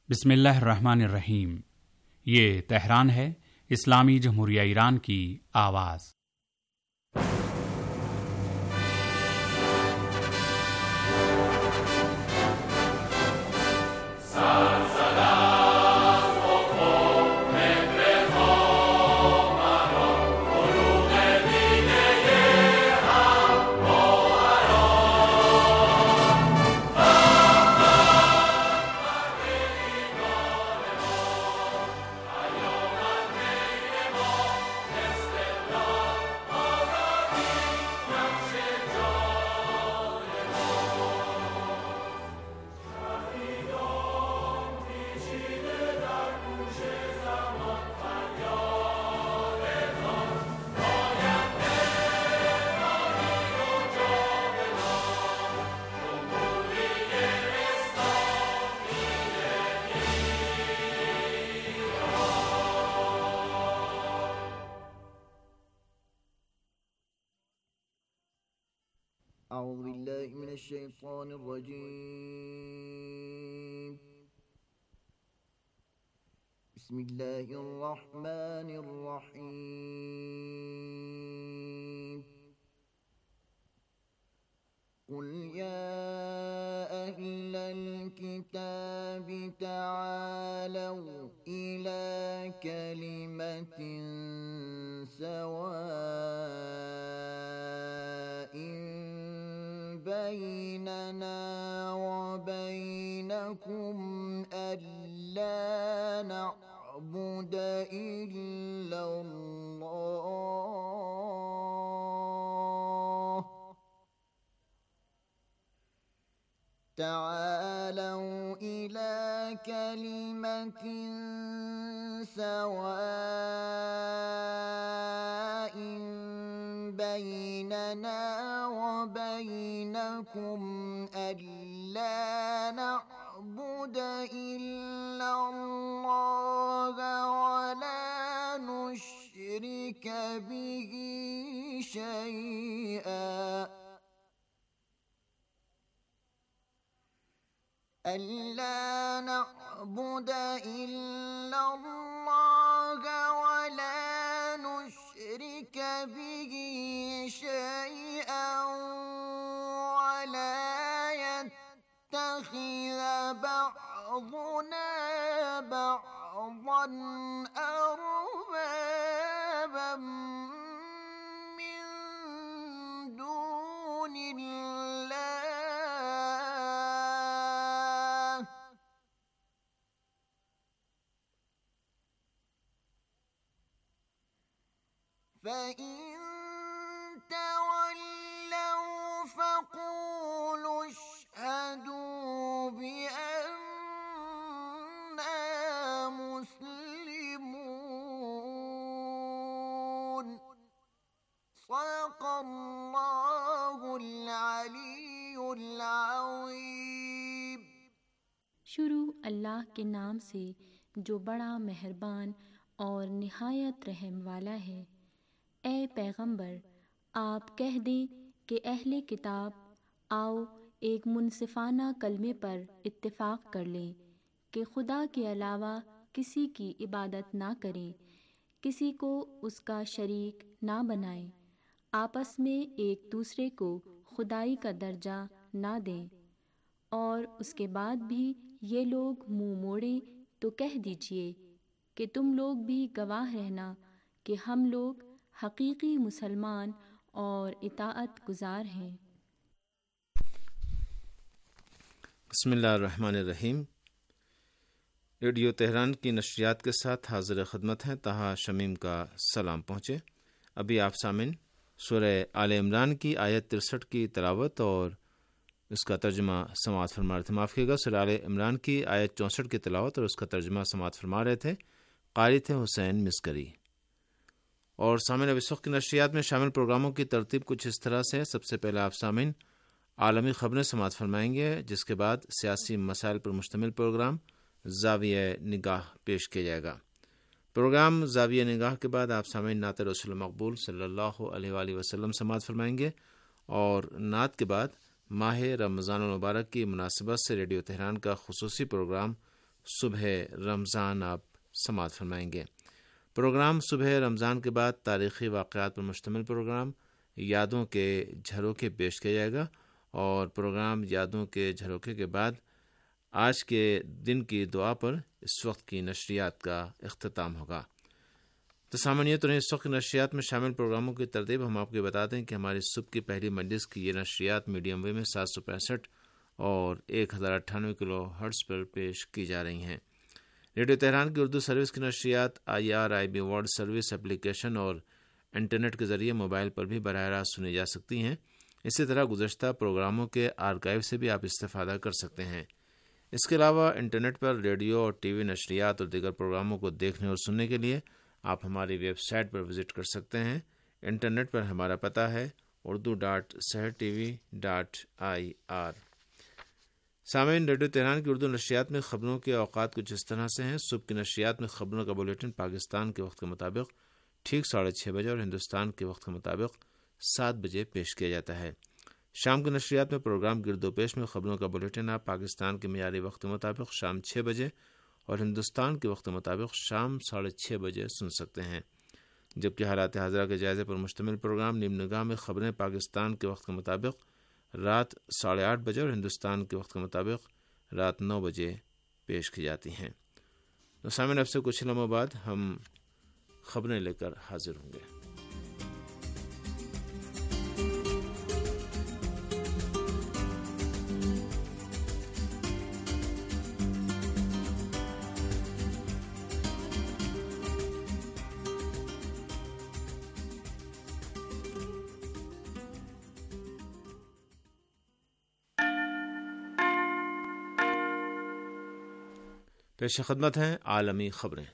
بسم اللہ الرحمن الرحیم۔ یہ تہران ہے، اسلامی جمہوریہ ایران کی آواز۔ اعوذ باللہ من الشیطان الرجیم، بسم اللہ الرحمن الرحیم۔ قل یا اہل الکتاب تعالوا الی کلمۃ سواء بیننا وبینکم ألا نعبد إلا الله تعالوا إلى كلمة سواء بيننا وبينكم ألا نعبد إلا الله ولا نشرك به شيئا ألا نعبد إلا الله ولا نشرك به شيئا ولا يتخذ بعضنا بعضا أربابا من دون الله فإن تولوا فقولوا اشهدوا بأننا مسلمون صدق اللہ العلی العظیم۔ شروع اللہ کے نام سے جو بڑا مہربان اور نہایت رحم والا ہے۔ اے پیغمبر، آپ کہہ دیں کہ اہل کتاب آؤ ایک منصفانہ کلمے پر اتفاق کر لیں کہ خدا کے علاوہ کسی کی عبادت نہ کریں، کسی کو اس کا شریک نہ بنائیں، آپس میں ایک دوسرے کو خدائی کا درجہ نہ دیں، اور اس کے بعد بھی یہ لوگ منہ موڑیں تو کہہ دیجئے کہ تم لوگ بھی گواہ رہنا کہ ہم لوگ حقیقی مسلمان اور اطاعت گزار ہیں۔ بسم اللہ الرحمن الرحیم۔ ریڈیو تہران کی نشریات کے ساتھ حاضر خدمت ہیں طہا شمیم کا سلام پہنچے۔ ابھی آپ سامعین سورہ آل عمران کی آیت 63 کی تلاوت اور اس کا ترجمہ سماعت فرما رہے تھے۔ معاف کیے گا، سورہ آل عمران کی آیت 64 کی تلاوت اور اس کا ترجمہ سماعت فرما رہے تھے، قاری تھے حسین مسکری۔ اور سامعین اب اس وقت کی نشریات میں شامل پروگراموں کی ترتیب کچھ اس طرح سے ہے۔ سب سے پہلے آپ سامعین عالمی خبریں سماعت فرمائیں گے، جس کے بعد سیاسی مسائل پر مشتمل پروگرام زاویہ نگاہ پیش کیا جائے گا۔ پروگرام زاویہ نگاہ کے بعد آپ سامعین نعت رسول مقبول صلی اللہ علیہ وآلہ وسلم سماعت فرمائیں گے، اور نعت کے بعد ماہ رمضان المبارک کی مناسبت سے ریڈیو تہران کا خصوصی پروگرام صبح رمضان آپ سماعت فرمائیں گے۔ پروگرام صبح رمضان کے بعد تاریخی واقعات پر مشتمل پروگرام یادوں کے جھروکے پیش کیا جائے گا، اور پروگرام یادوں کے جھروکے کے بعد آج کے دن کی دعا پر اس وقت کی نشریات کا اختتام ہوگا۔ تو سامعین، اس وقت کی نشریات میں شامل پروگراموں کی ترتیب ہم آپ کو بتا دیں کہ ہماری صبح کی پہلی مجلس کی یہ نشریات میڈیم ویو میں 765 اور 1098 کلو ہرٹز پر پیش کی جا رہی ہیں۔ ریڈیو تہران کی اردو سروس کی نشریات IRIB ورلڈ سروس ایپلیکیشن اور انٹرنیٹ کے ذریعے موبائل پر بھی براہ راست سنی جا سکتی ہیں۔ اسی طرح گزشتہ پروگراموں کے آرکائیو سے بھی آپ استفادہ کر سکتے ہیں۔ اس کے علاوہ انٹرنیٹ پر ریڈیو اور ٹی وی نشریات اور دیگر پروگراموں کو دیکھنے اور سننے کے لیے آپ ہماری ویب سائٹ پر وزٹ کر سکتے ہیں۔ انٹرنیٹ پر ہمارا پتہ ہے urdu.sehertv.ir۔ سامعین، ریڈیو تہران کی اردو نشریات میں خبروں کے اوقات کچھ اس طرح سے ہیں۔ صبح کی نشریات میں خبروں کا بلیٹن پاکستان کے وقت کے مطابق ٹھیک 6:30 بجے اور ہندوستان کے وقت کے مطابق 7 بجے پیش کیا جاتا ہے۔ شام کی نشریات میں پروگرام گرد و پیش میں خبروں کا بلیٹن آپ پاکستان کے معیاری وقت کے مطابق شام 6 بجے اور ہندوستان کے وقت کے مطابق شام 6:30 بجے سن سکتے ہیں، جبکہ حالات حاضرہ کے جائزے پر مشتمل پروگرام نیم نگاہ میں خبریں پاکستان کے وقت کے مطابق رات 8:30 بجے اور ہندوستان کے وقت کے مطابق رات 9 بجے پیش کی جاتی ہیں۔ تو سامعین، اب سے کچھ لمحوں بعد ہم خبریں لے کر حاضر ہوں گے۔ پیش خدمت ہیں عالمی خبریں۔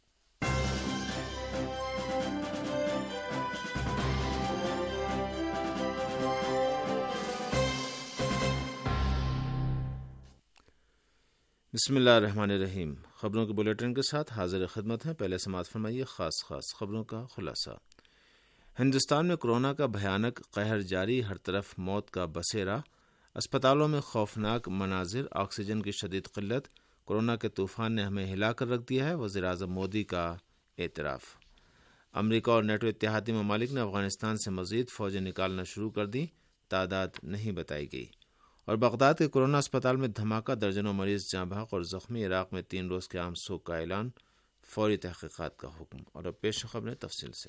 بسم اللہ الرحمن الرحیم۔ خبروں کے بلیٹن کے ساتھ حاضر خدمت ہیں۔ پہلے سماعت فرمائیے خاص خبروں کا خلاصہ۔ ہندوستان میں کورونا کا بھیانک قہر جاری، ہر طرف موت کا بسیرا، اسپتالوں میں خوفناک مناظر، آکسیجن کی شدید قلت، کورونا کے طوفان نے ہمیں ہلا کر رکھ دیا ہے، وزیر اعظم مودی کا اعتراف۔ امریکہ اور نیٹو اتحادی ممالک نے افغانستان سے مزید فوجیں نکالنا شروع کر دی، تعداد نہیں بتائی گئی۔ اور بغداد کے کورونا اسپتال میں دھماکہ، درجنوں مریض جاں بحق اور زخمی، عراق میں 3 روز کے عام سوگ کا اعلان، فوری تحقیقات کا حکم۔ اور اب پیش خبریں تفصیل سے۔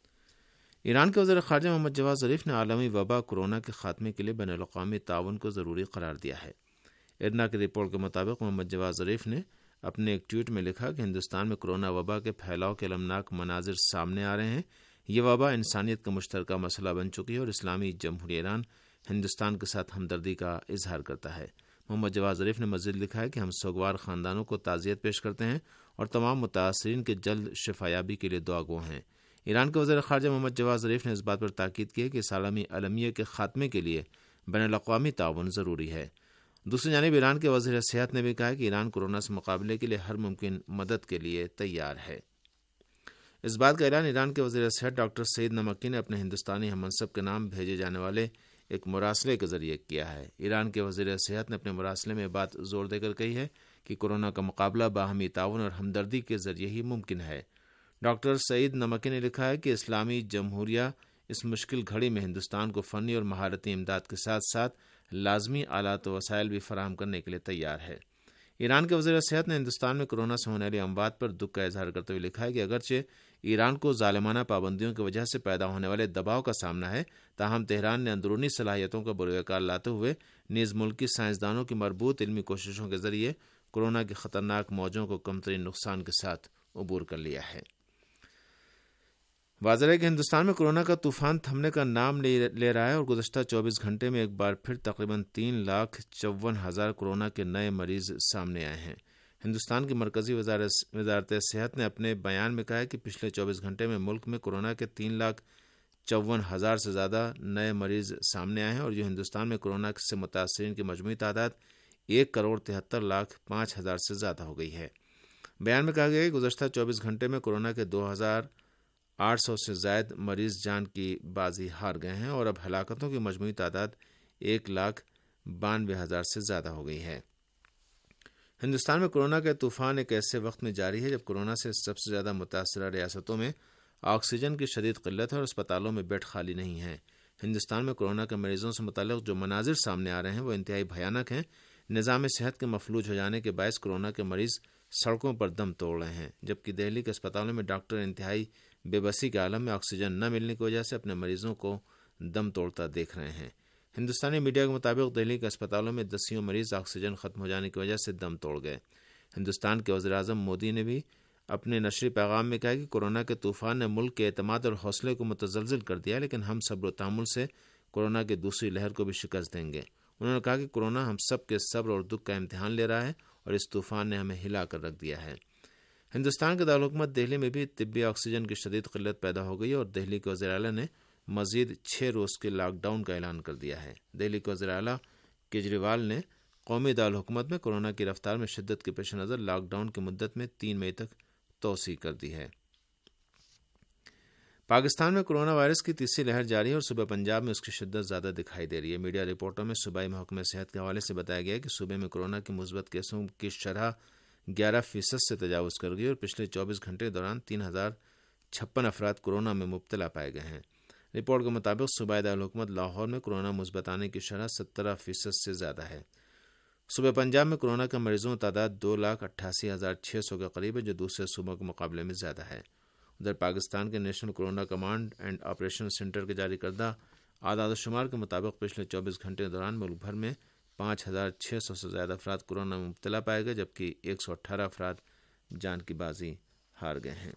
ایران کے وزیر خارجہ محمد جواد ظریف نے عالمی وبا کورونا کے خاتمے کے لیے بین الاقوامی تعاون کو ضروری قرار دیا ہے۔ ارنا کی رپورٹ کے مطابق محمد جواد ظریف نے اپنے ایک ٹویٹ میں لکھا کہ ہندوستان میں کورونا وبا کے پھیلاؤ کے المناک مناظر سامنے آ رہے ہیں۔ یہ وبا انسانیت کا مشترکہ مسئلہ بن چکی ہے اور اسلامی جمہوریہ ایران ہندوستان کے ساتھ ہمدردی کا اظہار کرتا ہے۔ محمد جواد ظریف نے مزید لکھا ہے کہ ہم سوگوار خاندانوں کو تعزیت پیش کرتے ہیں اور تمام متاثرین کے جلد شفایابی کے لیے دعا گو ہیں۔ ایران کے وزیر خارجہ محمد جواد ظریف نے اس بات پر تاکید کی ہے کہ اس عالمی المیہ کے خاتمے کے لیے بین الاقوامی تعاون ضروری ہے۔ دوسری جانب ایران کے وزیر صحت نے بھی کہا کہ ایران کورونا سے مقابلے کے لیے ہر ممکن مدد کے لیے تیار ہے۔ اس بات کا اعلان ایران کے وزیر صحت ڈاکٹر سعید نمکی نے اپنے ہندوستانی ہم منصب کے نام بھیجے جانے والے ایک مراسلے کے ذریعے کیا ہے۔ ایران کے وزیر صحت نے اپنے مراسلے میں بات زور دے کر کہی ہے کہ کورونا کا مقابلہ باہمی تعاون اور ہمدردی کے ذریعے ہی ممکن ہے۔ ڈاکٹر سعید نمکی نے لکھا ہے کہ اسلامی جمہوریہ اس مشکل گھڑی میں ہندوستان کو فنی اور مہارتی امداد کے ساتھ ساتھ لازمی آلات و وسائل بھی فراہم کرنے کے لیے تیار ہے۔ ایران کے وزیر صحت نے ہندوستان میں کورونا سے ہونے والی اموات پر دکھ کا اظہار کرتے ہوئے لکھا ہے کہ اگرچہ ایران کو ظالمانہ پابندیوں کی وجہ سے پیدا ہونے والے دباؤ کا سامنا ہے، تاہم تہران نے اندرونی صلاحیتوں کا بروئے لاتے ہوئے نیز ملکی سائنسدانوں کی مربوط علمی کوششوں کے ذریعے کورونا کی خطرناک موجوں کو کم ترین نقصان کے ساتھ عبور کر لیا ہے۔ واضح ہے کہ ہندوستان میں کورونا کا طوفان تھمنے کا نام لے رہا ہے اور گزشتہ 24 گھنٹے میں ایک بار پھر تقریباً 3,54,000 کورونا کے نئے مریض سامنے آئے ہیں۔ ہندوستان کی مرکزی وزارت صحت نے اپنے بیان میں کہا ہے کہ پچھلے 24 گھنٹے میں ملک میں کورونا کے 3,54,000 سے زیادہ نئے مریض سامنے آئے ہیں اور جو ہندوستان میں کورونا سے متاثرین کی مجموعی تعداد 1,73,05,000 سے زیادہ ہو گئی ہے۔ بیان میں کہا گیا ہے کہ گزشتہ 24 گھنٹے میں کورونا کے 2,800 سے زائد مریض جان کی بازی ہار گئے ہیں اور اب ہلاکتوں کی مجموعی تعداد 1,92,000 سے زیادہ ہو گئی ہے۔ ہندوستان میں کورونا کا طوفان ایک ایسے وقت میں جاری ہے جب کورونا سے سب سے زیادہ متاثرہ ریاستوں میں آکسیجن کی شدید قلت ہے اور اسپتالوں میں بیڈ خالی نہیں ہیں۔ ہندوستان میں کورونا کے مریضوں سے متعلق جو مناظر سامنے آ رہے ہیں وہ انتہائی بھیانک ہیں۔ نظام صحت کے مفلوج ہو جانے کے باعث کورونا کے مریض سڑکوں پر دم توڑ رہے ہیں، جبکہ دہلی کے اسپتالوں میں ڈاکٹر انتہائی بے بسی کے عالم میں آکسیجن نہ ملنے کی وجہ سے اپنے مریضوں کو دم توڑتا دیکھ رہے ہیں۔ ہندوستانی میڈیا کے مطابق دہلی کے اسپتالوں میں دسیوں مریض آکسیجن ختم ہو جانے کی وجہ سے دم توڑ گئے۔ ہندوستان کے وزیر اعظم مودی نے بھی اپنے نشری پیغام میں کہا کہ کورونا کے طوفان نے ملک کے اعتماد اور حوصلے کو متزلزل کر دیا، لیکن ہم صبر و تحمل سے کورونا کی دوسری لہر کو بھی شکست دیں گے۔ انہوں نے کہا کہ کورونا ہم سب کے صبر اور دکھ کا امتحان لے رہا ہے اور اس طوفان نے ہمیں ہلا کر رکھ دیا ہے۔ ہندوستان کے دارالحکومت دہلی میں بھی طبی آکسیجن کی شدید قلت پیدا ہو گئی اور دہلی کے وزیر اعلیٰ نے مزید 6 روز کے لاک ڈاؤن کا اعلان کر دیا ہے۔ دہلی کے وزیر اعلیٰ کیجریوال نے قومی دارالحکومت میں کورونا کی رفتار میں شدت کے پیش نظر لاک ڈاؤن کی مدت میں 3 مئی تک توسیع کر دی ہے۔ پاکستان میں کورونا وائرس کی تیسری لہر جاری ہے اور صوبہ پنجاب میں اس کی شدت زیادہ دکھائی دے رہی ہے۔ میڈیا رپورٹوں میں صوبائی محکمہ صحت کے حوالے سے بتایا گیا کہ صوبے میں کورونا کے مثبت کیسوں کی شرح 11% سے تجاوز کر گئی اور پچھلے 24 گھنٹے کے دوران 3056 افراد کورونا میں مبتلا پائے گئے ہیں۔ رپورٹ کے مطابق صوبائی دارالحکومت لاہور میں کورونا مثبت آنے کی شرح 17% سے زیادہ ہے۔ صوبہ پنجاب میں کورونا کے مریضوں کی تعداد 2,88,600 کے قریب ہے، جو دوسرے صوبوں کے مقابلے میں زیادہ ہے۔ ادھر پاکستان کے national corona command and operation centre کے جاری کردہ اعداد و شمار کے مطابق پچھلے 24 گھنٹے کے دوران ملک بھر میں 5,600 سے زیادہ افراد کورونا میں مبتلا پائے گئے، جبکہ 118 افراد جان کی بازی ہار گئے ہیں۔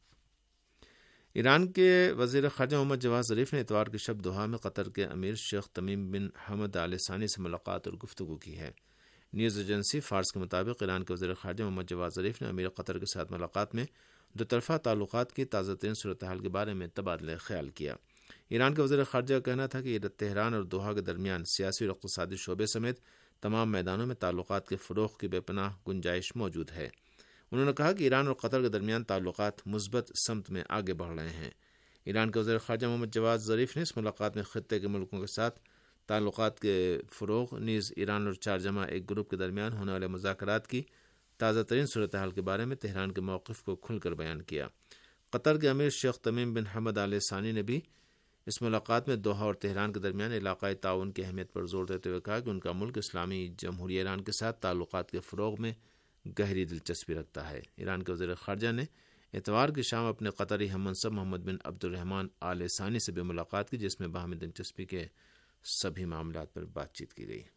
ایران کے وزیر خارجہ محمد جواد ظریف نے اتوار کی شب دوحہ میں قطر کے امیر شیخ تمیم بن حمد آل ثانی سے ملاقات اور گفتگو کی ہے۔ نیوز ایجنسی فارس کے مطابق ایران کے وزیر خارجہ محمد جواد ظریف نے امیر قطر کے ساتھ ملاقات میں دو طرفہ تعلقات کی تازہ ترین صورتحال کے بارے میں تبادلہ خیال کیا۔ ایران کے وزیر خارجہ کا کہنا تھا کہ تہران اور دوحہ کے درمیان سیاسی اور اقتصادی شعبے سمیت تمام میدانوں میں تعلقات کے فروغ کی بے پناہ گنجائش موجود ہے۔ انہوں نے کہا کہ ایران اور قطر کے درمیان تعلقات مثبت سمت میں آگے بڑھ رہے ہیں۔ ایران کے وزیر خارجہ محمد جواد ظریف نے اس ملاقات میں خطے کے ملکوں کے ساتھ تعلقات کے فروغ نیز ایران اور 4+1 گروپ کے درمیان ہونے والے مذاکرات کی تازہ ترین صورتحال کے بارے میں تہران کے موقف کو کھل کر بیان کیا۔ قطر کے امیر شیخ تمیم بن حمد آل ثانی نے بھی اس ملاقات میں دوحہ اور تہران کے درمیان علاقائی تعاون کی اہمیت پر زور دیتے ہوئے کہا کہ ان کا ملک اسلامی جمہوریہ ایران کے ساتھ تعلقات کے فروغ میں گہری دلچسپی رکھتا ہے۔ ایران کے وزیر خارجہ نے اتوار کی شام اپنے قطری ہم منصب محمد بن عبد الرحمن آل ثانی سے بھی ملاقات کی، جس میں باہمی دلچسپی کے سبھی معاملات پر بات چیت کی گئی۔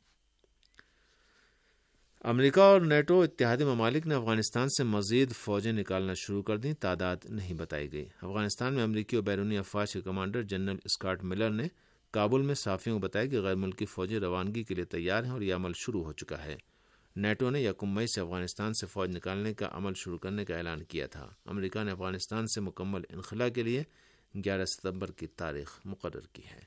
امریکہ اور نیٹو اتحادی ممالک نے افغانستان سے مزید فوجیں نکالنا شروع کر دیں، تعداد نہیں بتائی گئی۔ افغانستان میں امریکی اور بیرونی افواج کے کمانڈر جنرل اسکاٹ ملر نے کابل میں صحافیوں کو بتایا کہ غیر ملکی فوجیں روانگی کے لیے تیار ہیں اور یہ عمل شروع ہو چکا ہے۔ نیٹو نے 1 مئی سے افغانستان سے فوج نکالنے کا عمل شروع کرنے کا اعلان کیا تھا۔ امریکہ نے افغانستان سے مکمل انخلا کے لیے 11 ستمبر کی تاریخ مقرر کی ہے۔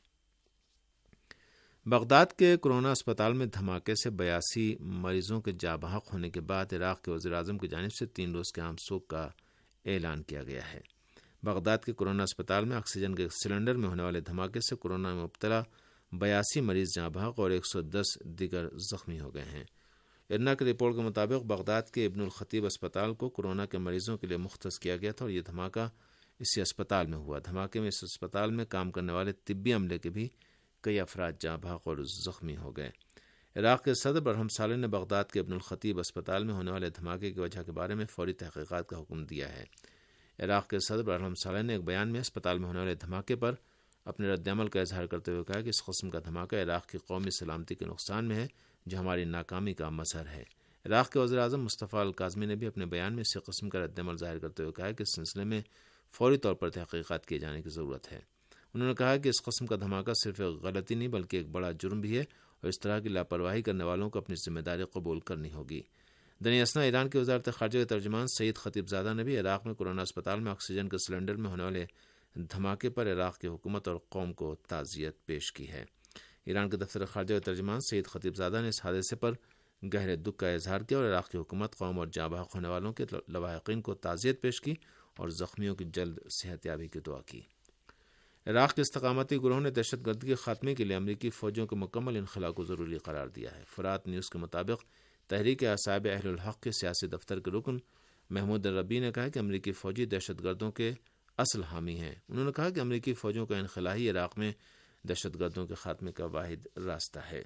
بغداد کے کورونا اسپتال میں دھماکے سے 82 مریضوں کے جاں بحق ہونے کے بعد عراق کے وزیر اعظم کی جانب سے 3 روز کے عام سوگ کا اعلان کیا گیا ہے۔ بغداد کے کورونا اسپتال میں آکسیجن کے سلنڈر میں ہونے والے دھماکے سے کورونا میں مبتلا 82 مریض جاں بحق اور 110 دیگر زخمی ہو گئے ہیں۔ ارنا کی رپورٹ کے مطابق بغداد کے ابن الخطیب اسپتال کو کورونا کے مریضوں کے لیے مختص کیا گیا تھا اور یہ دھماکہ اسی اسپتال میں ہوا۔ دھماکے میں اس اسپتال میں کام کرنے والے طبی عملے کے بھی کئی افراد جاں بحق اور زخمی ہو گئے۔ عراق کے صدر برہم صالح نے بغداد کے ابن الخطیب اسپتال میں ہونے والے دھماکے کی وجہ کے بارے میں فوری تحقیقات کا حکم دیا ہے۔ عراق کے صدر برہم صالح نے ایک بیان میں اسپتال میں ہونے والے دھماکے پر اپنے رد عمل کا اظہار کرتے ہوئے کہا کہ اس قسم کا دھماکہ عراق کی قومی سلامتی کے نقصان میں ہے، جو ہماری ناکامی کا مظہر ہے۔ عراق کے وزیر اعظم مصطفیٰ الکاظمی نے بھی اپنے بیان میں اسی قسم کا رد عمل ظاہر کرتے ہوئے کہا کہ اس سلسلے میں فوری طور پر تحقیقات کیے جانے کی ضرورت ہے۔ انہوں نے کہا کہ اس قسم کا دھماکہ صرف ایک غلطی نہیں بلکہ ایک بڑا جرم بھی ہے اور اس طرح کی لاپرواہی کرنے والوں کو اپنی ذمہ داری قبول کرنی ہوگی۔ دنیا اسنا ایران کی وزارت خارجہ کے ترجمان سعید خطیب زادہ نے بھی عراق میں کورونا اسپتال میں آکسیجن کے سلنڈر میں ہونے والے دھماکے پر عراق کی حکومت اور قوم کو تعزیت پیش کی ہے۔ ایران کے دفتر خارجہ کے ترجمان سعید خطیب زادہ نے اس حادثے پر گہرے دکھ کا اظہار کیا اور عراق کی حکومت، قوم اور جاں بحق ہونے والوں کے لواحقین کو تعزیت پیش کی اور زخمیوں کی جلد صحت یابی کی دعا کی۔ عراق کے استقامتی گروہ نے دہشت گردی کے خاتمے کے لیے امریکی فوجوں کے مکمل انخلا کو ضروری قرار دیا ہے۔ فرات نیوز کے مطابق تحریک اصحاب اہل الحق کے سیاسی دفتر کے رکن محمود الربی نے کہا کہ امریکی فوجی دہشت گردوں کے اصل حامی ہیں۔ انہوں نے کہا کہ امریکی فوجوں کا انخلا ہی عراق میں دہشت گردوں کے خاتمے کا واحد راستہ ہے۔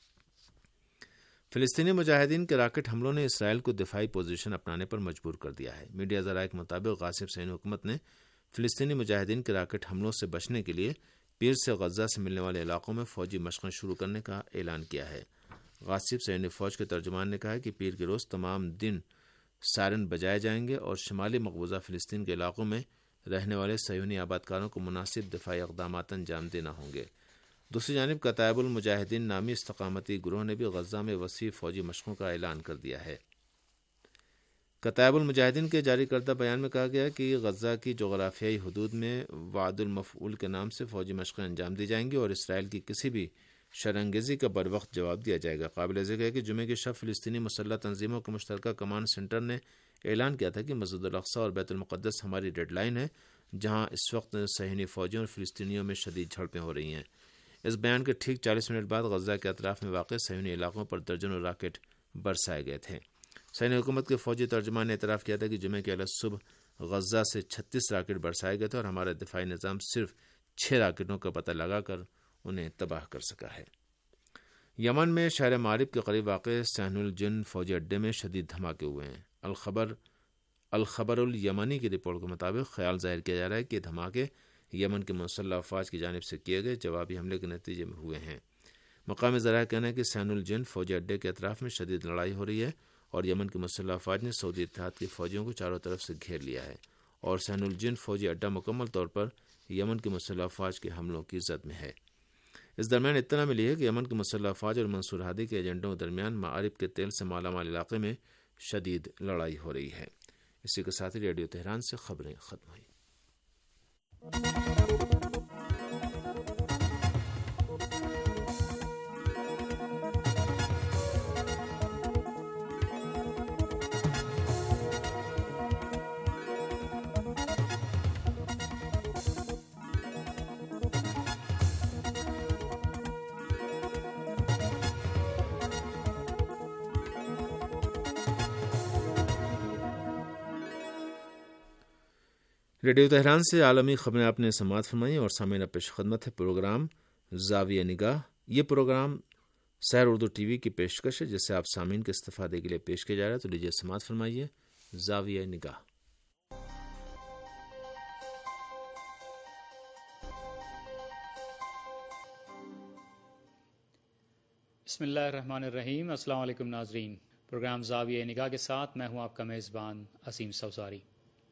فلسطینی مجاہدین کے راکٹ حملوں نے اسرائیل کو دفاعی پوزیشن اپنانے پر مجبور کر دیا ہے۔ میڈیا ذرائع کے مطابق غاصب صہیونی حکومت نے فلسطینی مجاہدین کے راکٹ حملوں سے بچنے کے لیے پیر سے غزہ سے ملنے والے علاقوں میں فوجی مشقیں شروع کرنے کا اعلان کیا ہے۔ غاصب صہیونی فوج کے ترجمان نے کہا کہ پیر کے روز تمام دن سائرن بجائے جائیں گے اور شمالی مقبوضہ فلسطین کے علاقوں میں رہنے والے صہیونی آبادکاروں کو مناسب دفاعی اقدامات انجام دینا ہوں گے۔ دوسری جانب کتائب المجاہدین نامی استقامتی گروہ نے بھی غزہ میں وسیع فوجی مشقوں کا اعلان کر دیا ہے۔ کتائب المجاہدین کے جاری کردہ بیان میں کہا گیا کہ غزہ کی جغرافیائی حدود میں وعد المفعول کے نام سے فوجی مشقیں انجام دی جائیں گی اور اسرائیل کی کسی بھی شرانگیزی کا بروقت جواب دیا جائے گا۔ قابل ذکر ہے کہ جمعے کی شب فلسطینی مسلح تنظیموں کے مشترکہ کمانڈ سینٹر نے اعلان کیا تھا کہ مسجد الاقصی اور بیت المقدس ہماری ڈیڈ لائن ہے، جہاں اس وقت صہیونی فوجیوں اور فلسطینیوں میں شدید جھڑپیں ہو رہی ہیں۔ اس بیان کے ٹھیک 40 منٹ بعد غزہ کے اطراف میں واقع صہیونی علاقوں پر درجنوں راکٹ برسائے گئے تھے۔ صہیونی حکومت کے فوجی ترجمان نے اعتراف کیا تھا کہ جمعے کے علیہ صبح غزہ سے 36 راکٹ برسائے گئے تھے اور ہمارا دفاعی نظام صرف 6 راکٹوں کا پتہ لگا کر انہیں تباہ کر سکا ہے۔ یمن میں شہر معرب کے قریب واقع سہن الجن فوجی اڈے میں شدید دھماکے ہوئے ہیں۔ الخبر الیمنی کی رپورٹ کے مطابق خیال ظاہر کیا جا رہا ہے کہ دھماکے یمن کے مسلح افواج کی جانب سے کیے گئے جوابی حملے کے نتیجے میں ہوئے ہیں۔ مقامی ذرائع کا کہنا ہے کہ سہن الجن فوجی اڈے کے اطراف میں شدید لڑائی ہو رہی ہے اور یمن کے مسلح افواج نے سعودی اتحاد کی فوجیوں کو چاروں طرف سے گھیر لیا ہے اور سہن الجن فوجی اڈہ مکمل طور پر یمن کے مسلح افواج کے حملوں کی زد میں ہے۔ اس درمیان اطلاع ملی ہے کہ یمن کے مسلح افواج اور منصور ہادی کے ایجنٹوں کے درمیان معارب کے تیل سے مالا مال علاقے میں شدید لڑائی ہو رہی ہے۔ اسی کے ساتھ ریڈیو تہران سے خبریں ختم ہوئیں۔ ریڈیو تہران سے عالمی خبریں آپ نے سماعت فرمائی اور سامعین پیش خدمت ہے پروگرام زاویہ نگاہ۔ یہ programme Sahar Urdu T V کی پیشکش ہے جس سے آپ سامعین کے استفادے کے لیے پیش کیا جا رہا ہے، تو لیجیے سماعت فرمائیے زاویہ نگاہ۔ بسم اللہ الرحمن الرحیم۔ السلام علیکم ناظرین، پروگرام زاویہ نگاہ کے ساتھ میں ہوں آپ کا میزبان عظیم سوزاری۔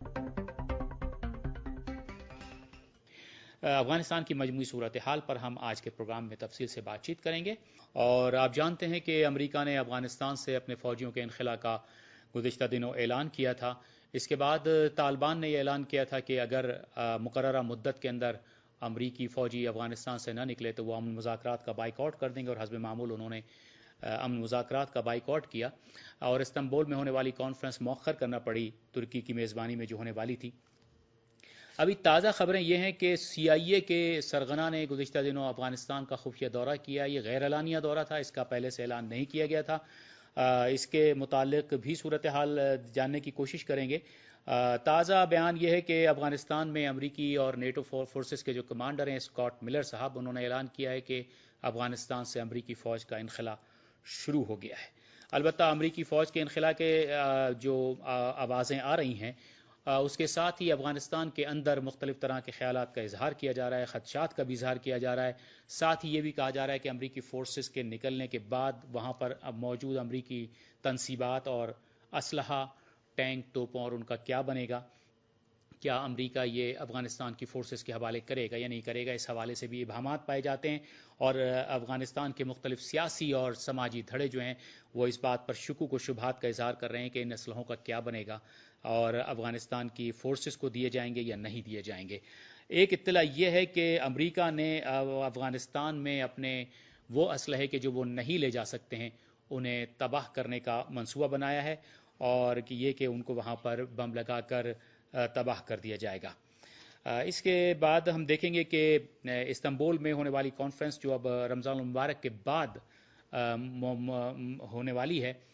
افغانستان کی مجموعی صورتحال پر ہم آج کے پروگرام میں تفصیل سے بات چیت کریں گے، اور آپ جانتے ہیں کہ امریکہ نے افغانستان سے اپنے فوجیوں کے انخلا کا گزشتہ دنوں اعلان کیا تھا۔ اس کے بعد طالبان نے یہ اعلان کیا تھا کہ اگر مقررہ مدت کے اندر امریکی فوجی افغانستان سے نہ نکلے تو وہ امن مذاکرات کا بائیکاٹ کر دیں گے، اور حسب معمول انہوں نے امن مذاکرات کا بائیکاٹ کیا اور استنبول میں ہونے والی کانفرنس مؤخر کرنا پڑی ترکی کی میزبانی میں جو ہونے والی تھی۔ ابھی تازہ خبریں یہ ہیں کہ CIA کے سرغنہ نے گزشتہ دنوں افغانستان کا خفیہ دورہ کیا۔ یہ غیر اعلانیہ دورہ تھا، اس کا پہلے سے اعلان نہیں کیا گیا تھا۔ اس کے متعلق بھی صورتحال جاننے کی کوشش کریں گے۔ تازہ بیان یہ ہے کہ افغانستان میں امریکی اور نیٹو فورسز کے جو کمانڈر ہیں اسکاٹ ملر صاحب، انہوں نے اعلان کیا ہے کہ افغانستان سے امریکی فوج کا انخلا شروع ہو گیا ہے۔ البتہ امریکی فوج کے انخلا کے جو آوازیں آ رہی ہیں، اس کے ساتھ ہی افغانستان کے اندر مختلف طرح کے خیالات کا اظہار کیا جا رہا ہے، خدشات کا بھی اظہار کیا جا رہا ہے۔ ساتھ ہی یہ بھی کہا جا رہا ہے کہ امریکی فورسز کے نکلنے کے بعد وہاں پر اب موجود امریکی تنصیبات اور اسلحہ، ٹینک، توپوں اور ان کا کیا بنے گا، کیا امریکہ یہ افغانستان کی فورسز کے حوالے کرے گا یا نہیں کرے گا، اس حوالے سے بھی ابہامات پائے جاتے ہیں، اور افغانستان کے مختلف سیاسی اور سماجی دھڑے جو ہیں وہ اس بات پر شکوک و شبہات کا اظہار کر رہے ہیں کہ ان اسلحوں کا کیا بنے گا اور افغانستان کی فورسز کو دیے جائیں گے یا نہیں دیے جائیں گے۔ ایک اطلاع یہ ہے کہ امریکہ نے افغانستان میں اپنے وہ اسلحے کے جو وہ نہیں لے جا سکتے ہیں انہیں تباہ کرنے کا منصوبہ بنایا ہے، اور یہ کہ ان کو وہاں پر بم لگا کر تباہ کر دیا جائے گا۔ اس کے بعد ہم دیکھیں گے کہ استنبول میں ہونے والی کانفرنس جو اب رمضان المبارک کے بعد ہونے والی ہے،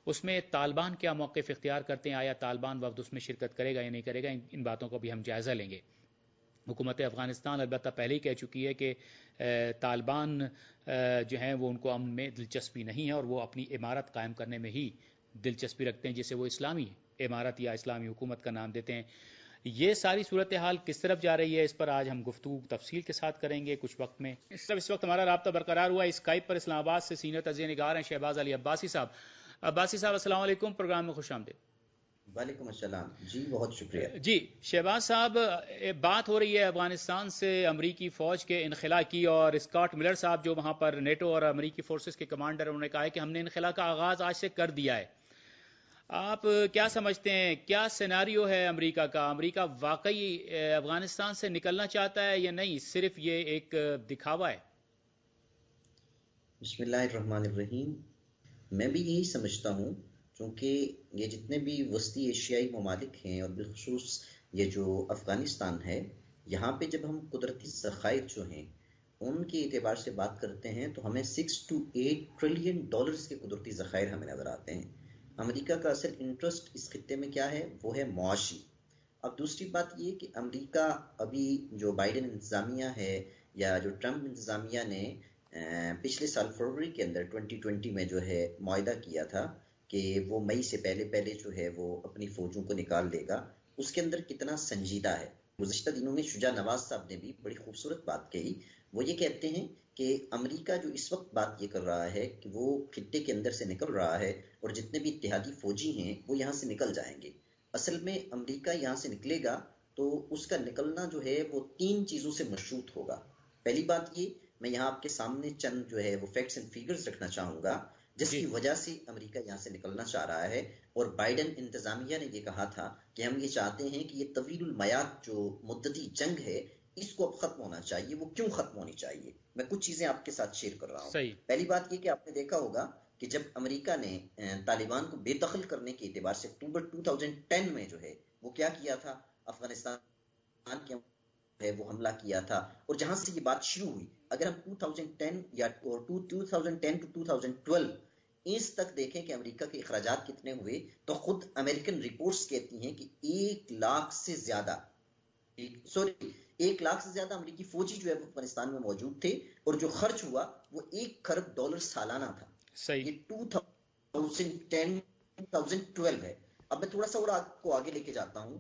اس میں طالبان کیا موقف اختیار کرتے ہیں، آیا طالبان وفد اس میں شرکت کرے گا یا نہیں کرے گا، ان باتوں کو بھی ہم جائزہ لیں گے۔ حکومت افغانستان البتہ پہلے ہی کہہ چکی ہے کہ طالبان جو ہیں وہ ان کو امن میں دلچسپی نہیں ہے اور وہ اپنی عمارت قائم کرنے میں ہی دلچسپی رکھتے ہیں، جسے وہ اسلامی عمارت یا اسلامی حکومت کا نام دیتے ہیں۔ یہ ساری صورتحال کس طرف جا رہی ہے، اس پر آج ہم گفتگو تفصیل کے ساتھ کریں گے کچھ وقت میں۔ اس وقت ہمارا رابطہ برقرار ہوا ہے اسکائپ پر اسلام آباد سے سینئر تجزیہ نگار ہیں شہباز علی عباسی صاحب۔ عباسی صاحب السلام علیکم، پروگرام میں خوش آمدید۔ وعلیکم السلام جی، بہت شکریہ جی شہباز صاحب، بات ہو رہی ہے افغانستان سے امریکی فوج کے انخلا کی، اور اسکاٹ ملر صاحب جو وہاں پر نیٹو اور امریکی فورسز کے کمانڈر، انہوں نے کہا ہے کہ ہم نے انخلا کا آغاز آج سے کر دیا ہے۔ آپ کیا سمجھتے ہیں، کیا سیناریو ہے امریکہ کا؟ امریکہ واقعی افغانستان سے نکلنا چاہتا ہے یا نہیں، صرف یہ ایک دکھاوا ہے؟ بسم اللہ الرحمن الرحیم۔ میں بھی یہی سمجھتا ہوں، چونکہ یہ جتنے بھی وسطی ایشیائی ممالک ہیں اور بالخصوص یہ جو افغانستان ہے، یہاں پہ جب ہم قدرتی ذخائر جو ہیں ان کے اعتبار سے بات کرتے ہیں تو ہمیں 6 to 8 ٹریلین ڈالرز کے قدرتی ذخائر ہمیں نظر آتے ہیں۔ امریکہ کا اصل انٹرسٹ اس خطے میں کیا ہے، وہ ہے معاشی۔ اب دوسری بات یہ کہ امریکہ ابھی جو بائیڈن انتظامیہ ہے یا جو ٹرمپ انتظامیہ نے پچھلے سال فروری کے اندر 2020 میں جو ہے معاہدہ کیا تھا کہ وہ مئی سے پہلے جو ہے وہ اپنی فوجوں کو نکال دے گا، اس کے اندر کتنا سنجیدہ ہے۔ گزشتہ دنوں میں شجاع نواز صاحب نے بھی بڑی خوبصورت بات کہی، وہ یہ کہتے ہیں کہ امریکہ جو اس وقت بات یہ کر رہا ہے کہ وہ خطے کے اندر سے نکل رہا ہے اور جتنے بھی اتحادی فوجی ہیں وہ یہاں سے نکل جائیں گے۔ اصل میں امریکہ یہاں سے نکلے گا تو اس کا نکلنا جو ہے وہ 3 چیزوں سے مشروط ہوگا۔ پہلی بات یہ، میں یہاں آپ کے سامنے چند جو ہے وہ فیکٹس اینڈ فیگرز رکھنا چاہوں گا جس کی وجہ سے امریکہ یہاں سے نکلنا چاہ رہا ہے، اور بائیڈن انتظامیہ نے یہ کہا تھا کہ ہم یہ چاہتے ہیں کہ یہ طویل المیعاد جو مدتی جنگ ہے اس کو اب ختم ہونا چاہیے۔ وہ کیوں ختم ہونی چاہیے، میں کچھ چیزیں آپ کے ساتھ شیئر کر رہا ہوں۔ پہلی بات یہ کہ آپ نے دیکھا ہوگا کہ جب امریکہ نے طالبان کو بے دخل کرنے کے اعتبار سے اکتوبر 2010 میں جو ہے وہ کیا کیا تھا، افغانستان کے ہے وہ حملہ کیا تھا، اور جہاں سے یہ بات شروع ہوئی، اگر ہم 2010 یا 2010 to 2012 اس تک دیکھیں کہ امریکہ کے اخراجات کتنے ہوئے، تو خود امریکن رپورٹس کہتی ہیں کہ 1 لاکھ سے زیادہ امریکی فوجی جو ہے وہ افغانستان میں موجود تھے، اور جو خرچ ہوا وہ $1 کروڑ سالانہ تھا۔ یہ 2010 2012 ہے۔ اب میں تھوڑا سا اور آپ کو آگے لے کے جاتا ہوں،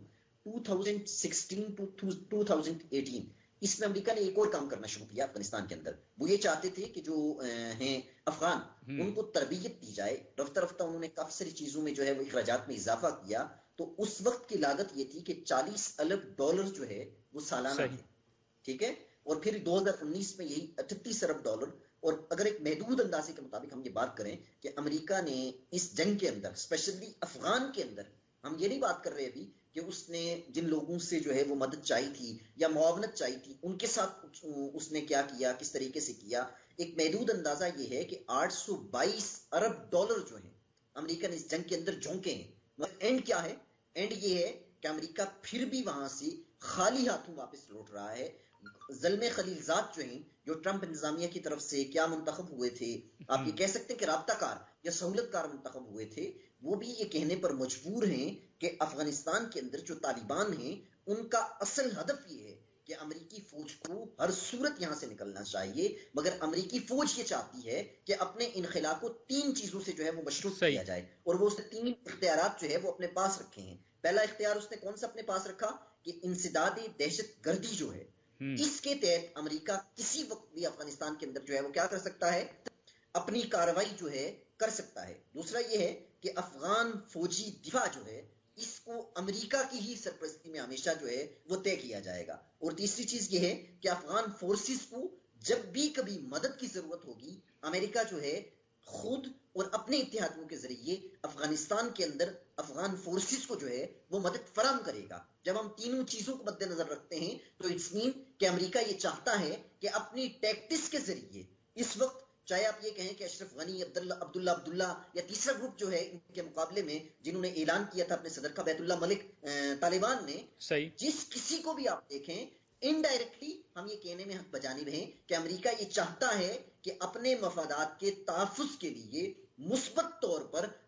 2016 to 2018 اس میں امریکہ نے ایک اور کام کرنا شروع کیا افغانستان کے اندر۔ وہ یہ چاہتے تھے کہ جو ہیں افغان ان کو تربیت دی جائے۔ رفتہ رفتہ انہوں نے کافی ساری چیزوں میں جو ہے وہ اخراجات میں اضافہ کیا، تو اس وقت کی لاگت یہ تھی کہ $40 ارب جو ہے وہ سالانہ تھے، ٹھیک ہے، اور پھر 2019 میں یہی $38 ارب۔ اور اگر ایک محدود اندازے کے مطابق ہم یہ بات کریں کہ امریکہ نے اس جنگ کے اندر اسپیشلی افغان کے اندر، ہم یہ نہیں بات کر رہے ابھی کہ اس نے جن لوگوں سے جو ہے وہ مدد چاہی تھی یا معاونت چاہی تھی ان کے ساتھ اس نے کیا کیا، کس طریقے سے کیا، ایک محدود اندازہ یہ ہے کہ $822 ارب جو ہیں امریکہ نے اس جنگ کے اندر جھونکے ہیں۔ مگر اینڈ کیا ہے؟ اینڈ یہ ہے کہ امریکہ پھر بھی وہاں سے خالی ہاتھوں واپس لوٹ رہا ہے۔ زلم خلیلزاد جو ہیں، جو ٹرمپ انتظامیہ کی طرف سے کیا منتخب ہوئے تھے، آپ یہ کہہ سکتے ہیں کہ رابطہ کار یا سہولت کار منتخب ہوئے تھے، وہ بھی یہ کہنے پر مجبور ہیں کہ افغانستان کے اندر جو طالبان ہیں ان کا اصل ہدف یہ ہے کہ امریکی فوج کو ہر صورت یہاں سے نکلنا چاہیے، مگر امریکی فوج یہ چاہتی ہے کہ اپنے انخلا کو 3 چیزوں سے جو ہے وہ مشروط کیا جائے، اور وہ اس نے 3 اختیارات جو ہے وہ اپنے پاس رکھے ہیں۔ پہلا اختیار اس نے کون سا اپنے پاس رکھا کہ انسداد دہشت گردی جو ہے، اس کے تحت امریکہ کسی وقت بھی افغانستان کے اندر جو ہے وہ کیا کر سکتا ہے، اپنی کارروائی جو ہے کر سکتا ہے۔ دوسرا یہ ہے کہ افغان فوجی دفاع جو ہے اس کو امریکہ کی ہی سرپرستی میں ہمیشہ جو ہے وہ طے کیا جائے گا۔ اور تیسری چیز یہ ہے کہ افغان فورسز کو جب بھی کبھی مدد کی ضرورت ہوگی، امریکہ جو ہے خود اور اپنے اتحادیوں کے ذریعے افغانستان کے اندر افغان فورسز کو جو ہے وہ مدد فراہم کرے گا۔ جب ہم تینوں چیزوں کو مد نظر رکھتے ہیں تو اٹس مین کہ امریکہ یہ چاہتا ہے کہ اپنی ٹیکٹکس کے ذریعے اس وقت، چاہے آپ یہ کہیں کہ اشرف غنی، عبداللہ یا تیسرا گروپ جو ہے ان کے مقابلے میں جنہوں نے اعلان کیا تھا اپنے صدر کا، بیت اللہ ملک، طالبان نے، جس کسی کو بھی آپ دیکھیں انڈائریکٹلی ہم یہ کہنے میں حق بجانب ہیں کہ امریکہ یہ چاہتا ہے کہ اپنے مفادات کے تحفظ کے لیے مثبت طور پر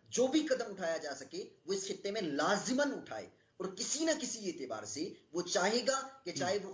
جو بھی قدم اٹھایا جا سکے وہ اس خطے میں لازماً اٹھائے، اور کسی نہ کسی اعتبار سے وہ چاہے گا کہ چاہے وہ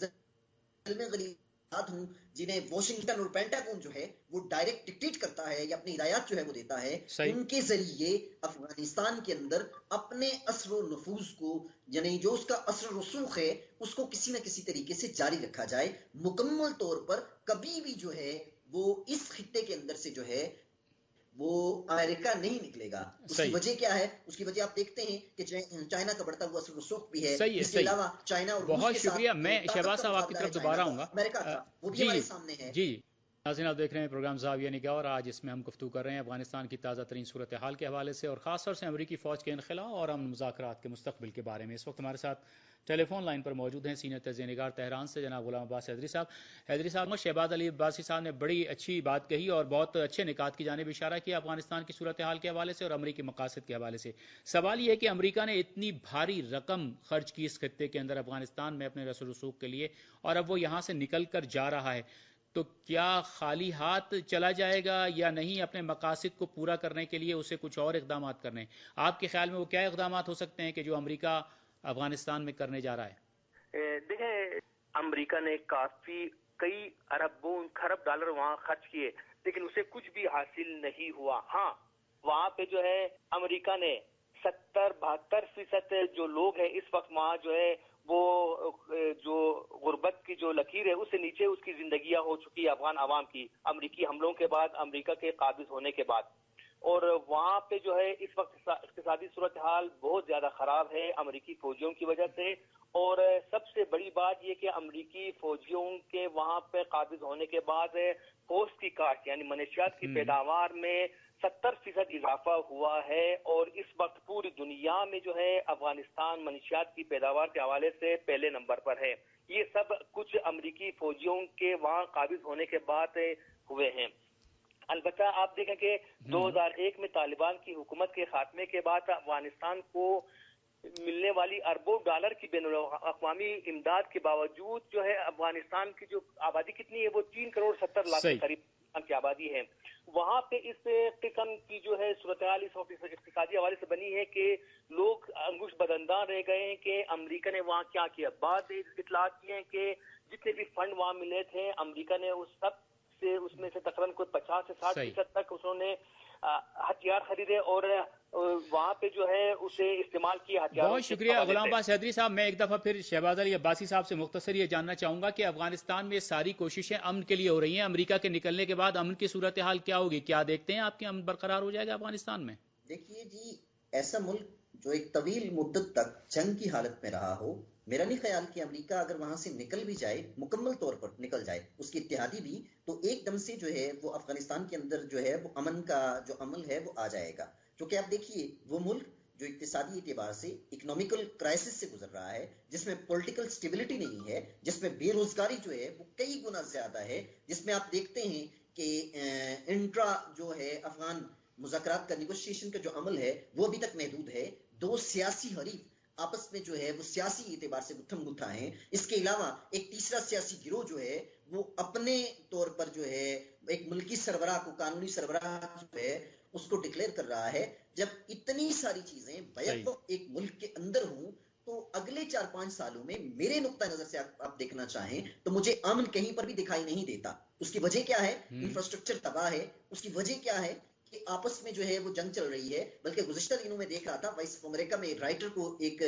غلیظات ہوں جنہیں واشنگٹن اور پینٹاگون جو ہے وہ ڈائریکٹ ڈکٹیٹ کرتا ہے یا اپنی ہدایات جو ہے وہ دیتا ہے، ان کے ذریعے افغانستان کے اندر اپنے اثر و نفوذ کو، یعنی جو اس کا اثر و رسوخ ہے اس کو کسی نہ کسی طریقے سے جاری رکھا جائے۔ مکمل طور پر کبھی بھی جو ہے وہ اس خطے کے اندر سے جو ہے وہ امریکہ نہیں نکلے گا۔ اس کی وجہ کیا ہے؟ اس کی وجہ آپ دیکھتے ہیں کہ چائنا کا بڑھتا ہوا اثر و رسوخ بھی ہے، اس کے علاوہ چائنا اور بہت شکریہ۔ میں شہباز صاحب آپ کی طرف دوبارہ آؤں گا، امریکہ کا وہ بھی ہمارے سامنے ہے۔ جی ناظرین، آپ دیکھ رہے ہیں پروگرام زاویہ نگاہ، اور آج اس میں ہم گفتگو کر رہے ہیں افغانستان کی تازہ ترین صورتحال کے حوالے سے، اور خاص طور سے امریکی فوج کے انخلا اور امن مذاکرات کے مستقبل کے بارے میں۔ اس وقت ہمارے ساتھ ٹیلی فون لائن پر موجود ہیں سینئر تجزیہ نگار تہران سے جناب غلام عباس حیدری صاحب۔ حیدری صاحب، شہباز علی عباسی صاحب نے بڑی اچھی بات کہی اور بہت اچھے نکات کی جانب اشارہ کیا افغانستان کی صورتحال کے حوالے سے اور امریکی مقاصد کے حوالے سے۔ سوال یہ ہے کہ امریکہ نے اتنی بھاری رقم خرچ کی اس خطے کے اندر افغانستان میں اپنے رسول رسوخ کے لیے، اور اب وہ یہاں سے نکل کر جا رہا ہے، تو کیا خالی ہاتھ چلا جائے گا یا نہیں؟ اپنے مقاصد کو پورا کرنے کے لیے اسے کچھ اور اقدامات کرنے، آپ کے خیال میں وہ کیا اقدامات ہو سکتے ہیں کہ جو امریکہ افغانستان میں کرنے جا رہا ہے؟ دیکھیں، امریکہ نے کئی خرب ڈالر وہاں خرچ کیے، لیکن اسے کچھ بھی حاصل نہیں ہوا۔ ہاں، وہاں پہ جو ہے امریکہ نے 70-72% جو لوگ ہیں اس وقت وہاں جو ہے وہ جو غربت کی جو لکیر ہے اس سے نیچے اس کی زندگیاں ہو چکی ہے افغان عوام کی، امریکی حملوں کے بعد، امریکہ کے قابض ہونے کے بعد۔ اور وہاں پہ جو ہے اس وقت اقتصادی صورتحال بہت زیادہ خراب ہے امریکی فوجیوں کی وجہ سے، اور سب سے بڑی بات یہ کہ امریکی فوجیوں کے وہاں پہ قابض ہونے کے بعد گوشت کی کاشت یعنی منشیات کی پیداوار میں 70% اضافہ ہوا ہے، اور اس وقت پوری دنیا میں جو ہے افغانستان منشیات کی پیداوار کے حوالے سے پہلے نمبر پر ہے۔ یہ سب کچھ امریکی فوجیوں کے وہاں قابض ہونے کے بعد ہوئے ہیں۔ البتہ آپ دیکھیں کہ 2001 میں طالبان کی حکومت کے خاتمے کے بعد افغانستان کو ملنے والی اربوں ڈالر کی بین الاقوامی امداد کے باوجود جو ہے افغانستان کی جو آبادی کتنی ہے وہ 3.70 کروڑ کے قریب کی آبادی ہے۔ وہاں پہ اس قسم کی جو ہے صورتحال اس وقت اقتصادی حوالے سے بنی ہے کہ لوگ انگوش بدنداں رہ گئے ہیں کہ امریکہ نے وہاں کیا کیا۔ بعد اطلاعات کی ہیں کہ جتنے بھی فنڈ وہاں ملے تھے امریکہ نے اس میں سے تقریباً کوئی 50 سے 60% تک انہوں نے ہتھیار خریدے اور وہاں پہ جو ہے اسے استعمال کیا ہتھیار۔ بہت شکریہ غلام عباس حیدری صاحب۔ میں ایک دفعہ پھر شہباز علی عباسی صاحب سے مختصر یہ جاننا چاہوں گا کہ افغانستان میں ساری کوششیں امن کے لیے ہو رہی ہیں، امریکہ کے نکلنے کے بعد امن کی صورتحال کیا ہوگی؟ کیا دیکھتے ہیں آپ کے امن برقرار ہو جائے گا افغانستان میں؟ دیکھیے جی، ایسا ملک جو ایک طویل مدت تک جنگ کی حالت میں رہا ہو، میرا نہیں خیال کہ امریکہ اگر وہاں سے نکل بھی جائے، مکمل طور پر نکل جائے، اس کی اتحادی بھی، تو ایک دم سے جو ہے وہ افغانستان کے اندر جو ہے وہ امن کا جو عمل ہے وہ آ جائے گا۔ کیونکہ آپ دیکھیے وہ ملک جو اقتصادی اعتبار سے اکنامیکل کرائسس سے گزر رہا ہے، جس میں پولیٹیکل سٹیبلٹی نہیں ہے، جس میں بے روزگاری جو ہے وہ کئی گنا زیادہ ہے، جس میں آپ دیکھتے ہیں کہ انٹرا جو ہے افغان مذاکرات کا نیگوشیشن کا جو عمل ہے وہ ابھی تک محدود ہے۔ دو سیاسی حریف آپس میں جو ہے وہ سیاسی اعتبار سے گتھم گتھا ہیں۔ اس کے علاوہ ایک تیسرا سیاسی گروہ جو ہے وہ اپنے طور پر جو ہے ایک ملکی سربراہ کو، قانونی سربراہ جو ہے اس کو ڈکلیئر کر رہا ہے۔ جب اتنی ساری چیزیں بیک وقت ایک ملک کے اندر ہوں تو اگلے 4-5 سالوں میں میرے نقطہ نظر سے آپ دیکھنا چاہیں تو مجھے امن کہیں پر بھی دکھائی نہیں دیتا۔ اس کی وجہ کیا ہے؟ انفراسٹرکچر تباہ ہے۔ اس کی وجہ کیا ہے؟ کہ آپس میں جو ہے وہ جنگ چل رہی ہے۔ بلکہ گزشتہ دنوں میں دیکھ رہا تھا وائس آف امریکہ میں ایک رائٹر کو ایک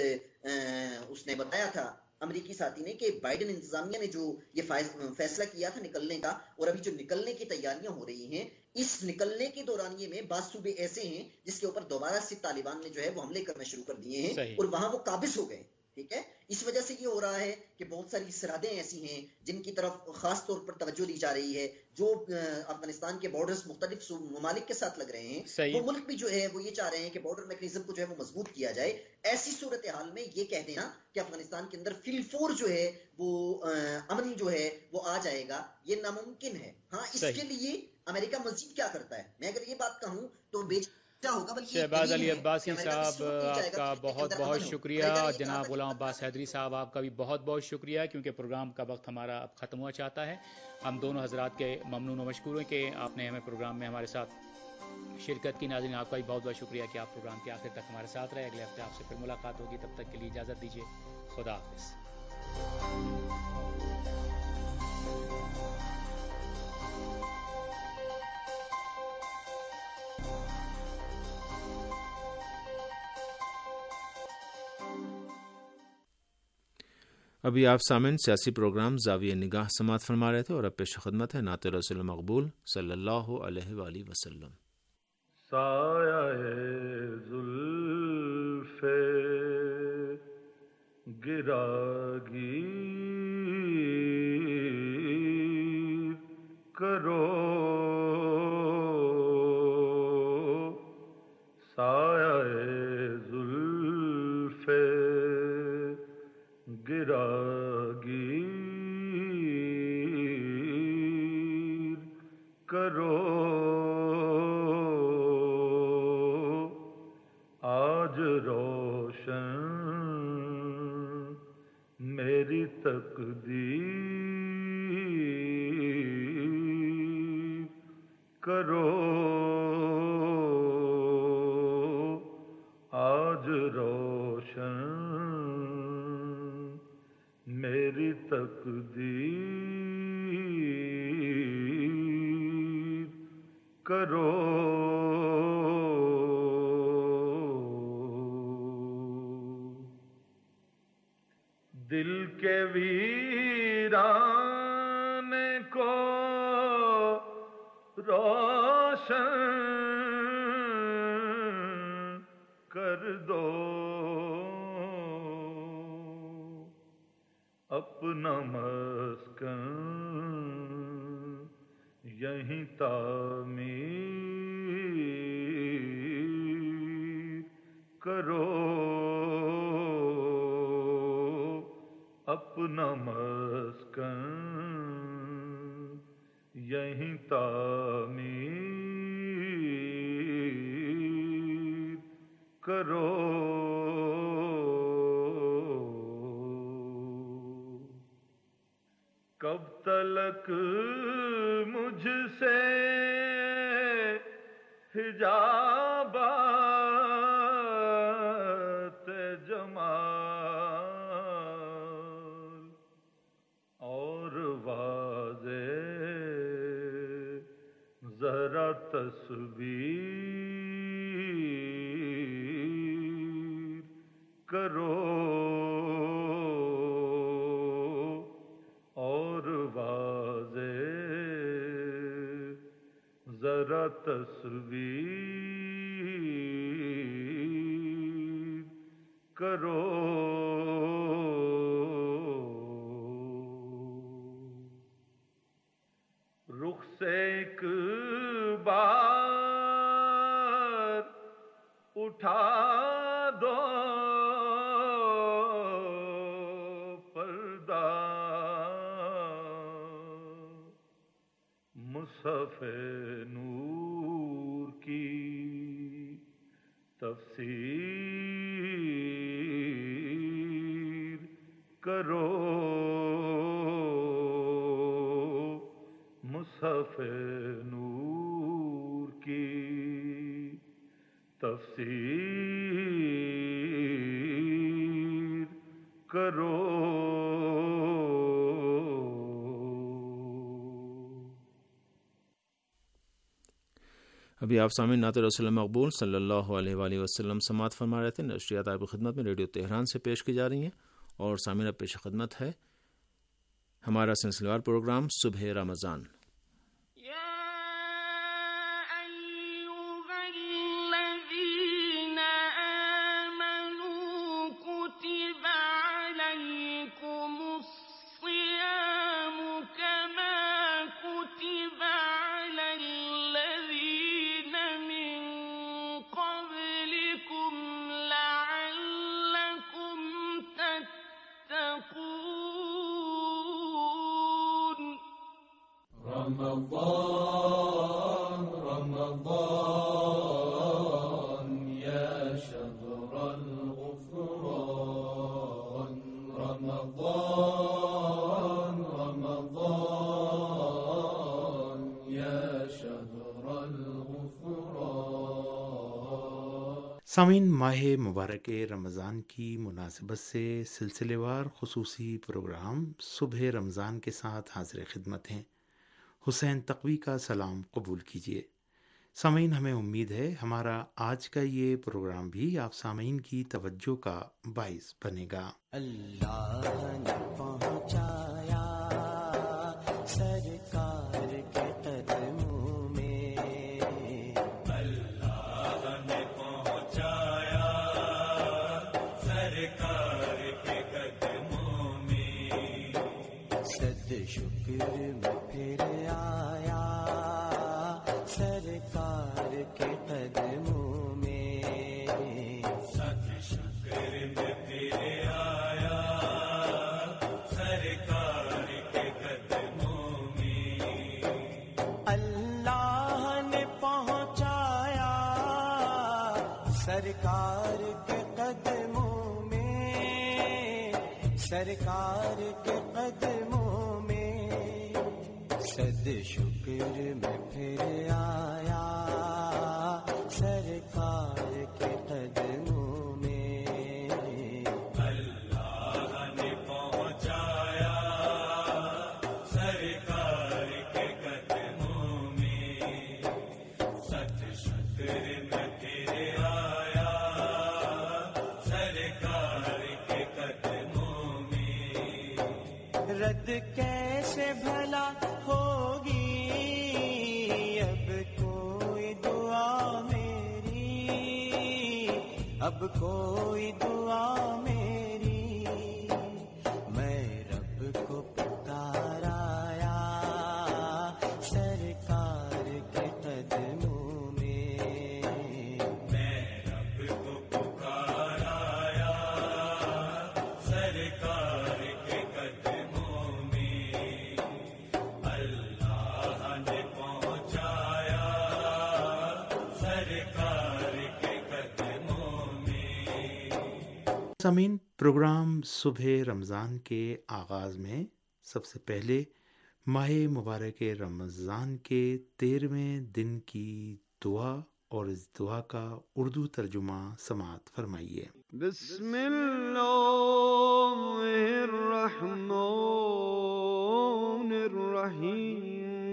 اس نے بتایا تھا امریکی ساتھی نے کہ بائیڈن انتظامیہ نے جو یہ فیصلہ کیا تھا نکلنے کا، اور ابھی جو نکلنے کی تیاریاں ہو رہی ہیں، اس نکلنے کے دورانیے میں بعض صوبے ایسے ہیں جس کے اوپر دوبارہ سے طالبان نے جو ہے وہ حملے کرنا شروع کر دیے ہیں اور وہاں وہ قابض ہو گئے۔ ٹھیک ہے، اس وجہ سے یہ ہو رہا ہے کہ بہت ساری سرحدیں ایسی ہیں جن کی طرف خاص طور پر توجہ دی جا رہی ہے، جو افغانستان کے بارڈرز مختلف ممالک کے ساتھ لگ رہے ہیں۔ وہ ملک بھی جو ہے وہ یہ چاہ رہے ہیں کہ بارڈر میکنزم کو جو ہے وہ مضبوط کیا جائے۔ ایسی صورتحال میں یہ کہہ دینا کہ افغانستان کے اندر فی الفور جو ہے وہ امن جو ہے وہ آ جائے گا، یہ ناممکن ہے۔ ہاں، اس کے لیے امریکہ مزید کیا کرتا ہے، میں اگر یہ بات کہوں تو شہباز علی عباسی صاحب آپ کا بہت بہت شکریہ۔ جناب غلام عباس حیدری صاحب آپ کا بھی بہت بہت شکریہ، کیونکہ پروگرام کا وقت ہمارا اب ختم ہوا چاہتا ہے۔ ہم دونوں حضرات کے ممنون و مشکور ہیں کہ آپ نے ہمیں پروگرام میں ہمارے ساتھ شرکت کی. ناظرین آپ کا بھی بہت بہت شکریہ کہ آپ پروگرام کے آخر تک ہمارے ساتھ رہے. اگلے ہفتے آپ سے پھر ملاقات ہوگی. تب تک کے لیے اجازت دیجیے. خدا حافظ. ابھی آپ سامعین سیاسی پروگرام زاویہ نگاہ سماعت فرما رہے تھے اور اب پیش خدمت ہے نعت رسول مقبول صلی اللہ علیہ وآلہ وسلم. سایہ زلف گراگیر کرو، سایہ زلف گراگیر کرو، آج روشن میری تقدیر کرو، آج روشن میری تقدیر کرو. دل کے ویران کو روشن کر دو، اپنا مسکن یہیں تعمیر کرو، اپنا مسکن یہیں تعمیر کرو. کب تلک مجھ سے حجابات جمال اور واضح ذرا تصویر کرو، ذرا تصویر کرو. رخ سے ایک بار اٹھا دو پردہ، مصحف نور کی تفسیر کرو، مصحف نور کی تفسیر کرو. ابھی آپ سامعین نعت رسول مقبول صلی اللہ علیہ وآلہ وسلم سماعت فرما رہے تھے. نشریات آپ کی خدمت میں ریڈیو تہران سے پیش کی جا رہی ہیں اور سامعین اب پیش خدمت ہے ہمارا سلسلہ وار پروگرام صبح رمضان. سامعین، ماہ مبارک رمضان کی مناسبت سے سلسلے وار خصوصی پروگرام صبح رمضان کے ساتھ حاضر خدمت ہیں۔ حسین تقوی کا سلام قبول کیجیے۔ سامعین، ہمیں امید ہے ہمارا آج کا یہ پروگرام بھی آپ سامعین کی توجہ کا باعث بنے گا۔ اللہ نے پہنچایا سرکار کے قدموں میں، اللہ نے پہنچایا سرکار کے قدموں میں، صد شکر میں پھر آیا سرکار کے قدموں میں، صد شکر میں پھر آیا سرکار کے قدموں میں، اللہ نے پہنچایا سرکار کے قدموں میں، سرکار کے قدموں میں، صد شکر میں پھر آیا سرکار کے قدموں میں، اللہ نے پہنچایا سرکار کے قدموں میں، صد شکر میں پھر آیا سرکار کے قدموں میں، رد کیسے بھلا ہوگی اب کوئی دعا میری، اب کوئی دعا میری، میں رب کو پکارایا سرکار کے قدموں میں، میں رب کو پکارایا سرکار کے قدموں میں، اللہ نے پہنچایا سرکار کے قدموں میں۔ سامعین، پروگرام صبح رمضان کے آغاز میں سب سے پہلے ماہ مبارک رمضان کے 13ویں دن کی دعا اور اس دعا کا اردو ترجمہ سماعت فرمائیے۔ بسم اللہ الرحمن الرحیم،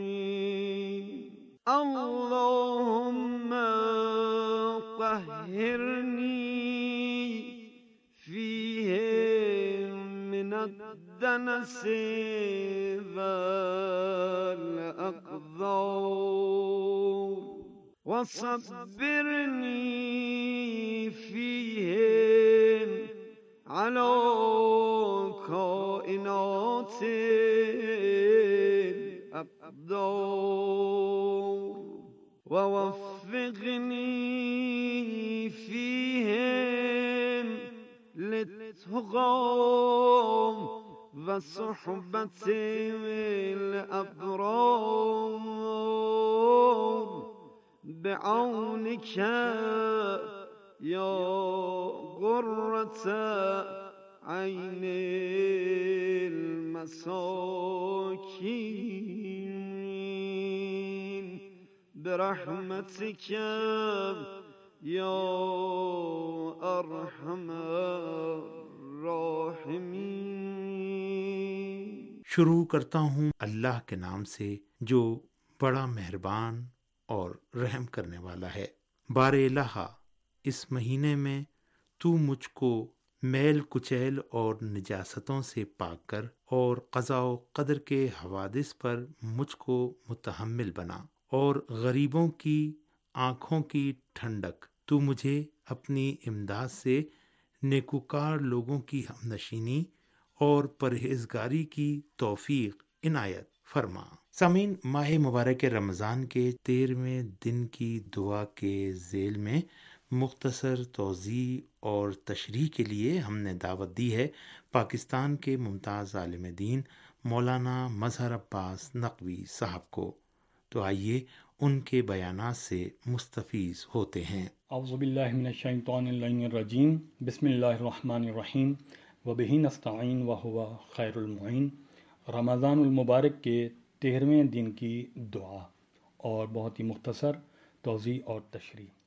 اللہم طہرنی فیہ من الدنس والاقذار، وصبرنی فیہ علی کائنات الاقدار، ووفقنی فیہم للتقى وصحبة الأبرار، بعونك يا قرة عين المساكين، برحمتك یا ارحم الراحمین۔ شروع کرتا ہوں اللہ کے نام سے جو بڑا مہربان اور رحم کرنے والا ہے۔ بار الہ، اس مہینے میں تو مجھ کو میل کچیل اور نجاستوں سے پاک کر اور قضاء و قدر کے حوادث پر مجھ کو متحمل بنا، اور غریبوں کی آنکھوں کی ٹھنڈک تو مجھے اپنی امداد سے نیکوکار لوگوں کی ہمنشینی اور پرہیزگاری کی توفیق عنایت فرما۔ سامعین، ماہ مبارک رمضان کے 13ویں دن کی دعا کے ذیل میں مختصر توضیح اور تشریح کے لیے ہم نے دعوت دی ہے پاکستان کے ممتاز عالم دین مولانا مظہر عباس نقوی صاحب کو۔ تو آئیے ان کے بیانات سے مستفیض ہوتے ہیں۔ اعوذ باللہ من الشیطان اللعین الرجیم، بسم اللہ الرحمن الرحیم، وبہ نستعین وہو خیر المعین۔ رمضان المبارک کے 13ویں دن کی دعا اور بہت ہی مختصر توضیح اور تشریح۔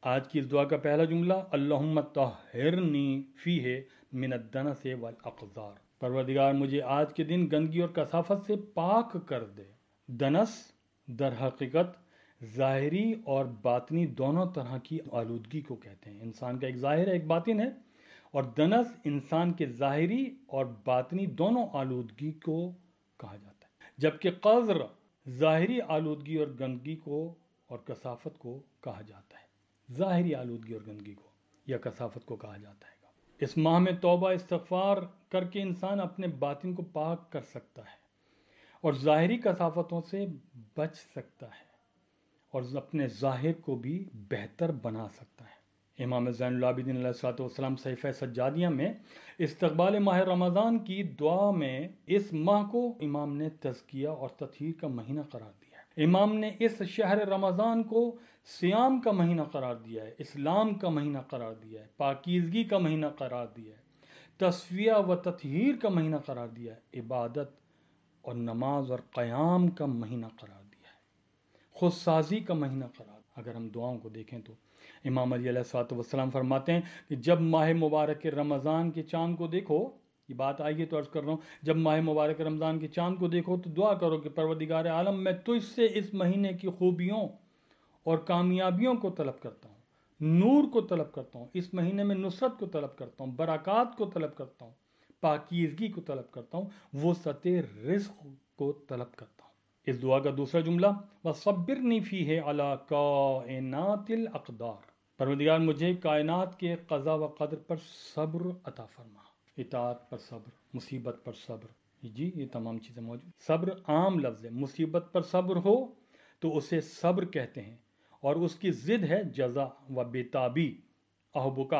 آج کی اس دعا کا پہلا جملہ اللہم طہرنی فیہ من الدنس والاقذار، پروردگار مجھے آج کے دن گندگی اور کثافت سے پاک کر دے۔ دنس در حقیقت ظاہری اور باطنی دونوں طرح کی آلودگی کو کہتے ہیں۔ انسان کا ایک ظاہر ہے ایک باطن ہے، اور دنس انسان کے ظاہری اور باطنی دونوں آلودگی کو کہا جاتا ہے، جبکہ قذر ظاہری آلودگی اور گندگی کو اور کثافت کو کہا جاتا ہے۔ ظاہری آلودگی اور گندگی کو یا کثافت کو کہا جاتا ہے۔ اس ماہ میں توبہ استغفار کر کے انسان اپنے باطن کو پاک کر سکتا ہے اور ظاہری کثافتوں سے بچ سکتا ہے اور اپنے ظاہر کو بھی بہتر بنا سکتا ہے۔ امام زین العابدین علیہ الصلوۃ والسلام صحیفہ سجادیہ میں استقبال ماہ رمضان کی دعا میں اس ماہ کو امام نے تزکیہ اور تطہیر کا مہینہ قرار دیا ہے۔ امام نے اس شہر رمضان کو صیام کا مہینہ قرار دیا ہے، اسلام کا مہینہ قرار دیا ہے، پاکیزگی کا مہینہ قرار دیا ہے، تصفیہ و تطہیر کا مہینہ قرار دیا ہے، عبادت اور نماز اور قیام کا مہینہ قرار دیا ہے، خود سازی کا مہینہ قرار۔ اگر ہم دعاؤں کو دیکھیں تو امام علی علیہ الصلوۃ والسلام فرماتے ہیں کہ جب ماہ مبارک رمضان کے چاند کو دیکھو، یہ بات آئیے تو عرض کر رہا ہوں، جب ماہ مبارک رمضان کے چاند کو دیکھو تو دعا کرو کہ پروردگار عالم میں تجھ سے اس مہینے کی خوبیوں اور کامیابیوں کو طلب کرتا ہوں، نور کو طلب کرتا ہوں، اس مہینے میں نصرت کو طلب کرتا ہوں، برکات کو طلب کرتا ہوں، پاکیزگی کو طلب کرتا ہوں، وسعت رزق کو طلب کرتا ہوں۔ اس دعا کا دوسرا جملہ وَصَبِّرْنِي فِيهِ عَلَى كَائِنَاتِ الْأَقْدَارِ، پروردگار مجھے کائنات کے قضا و قدر پر صبر عطا فرما۔ اطاعت پر صبر، مصیبت پر صبر، جی یہ تمام چیزیں موجود۔ صبر عام لفظ ہے، مصیبت پر صبر ہو تو اسے صبر کہتے ہیں، اور اس کی ضد ہے جزا و بیتابی احبکا۔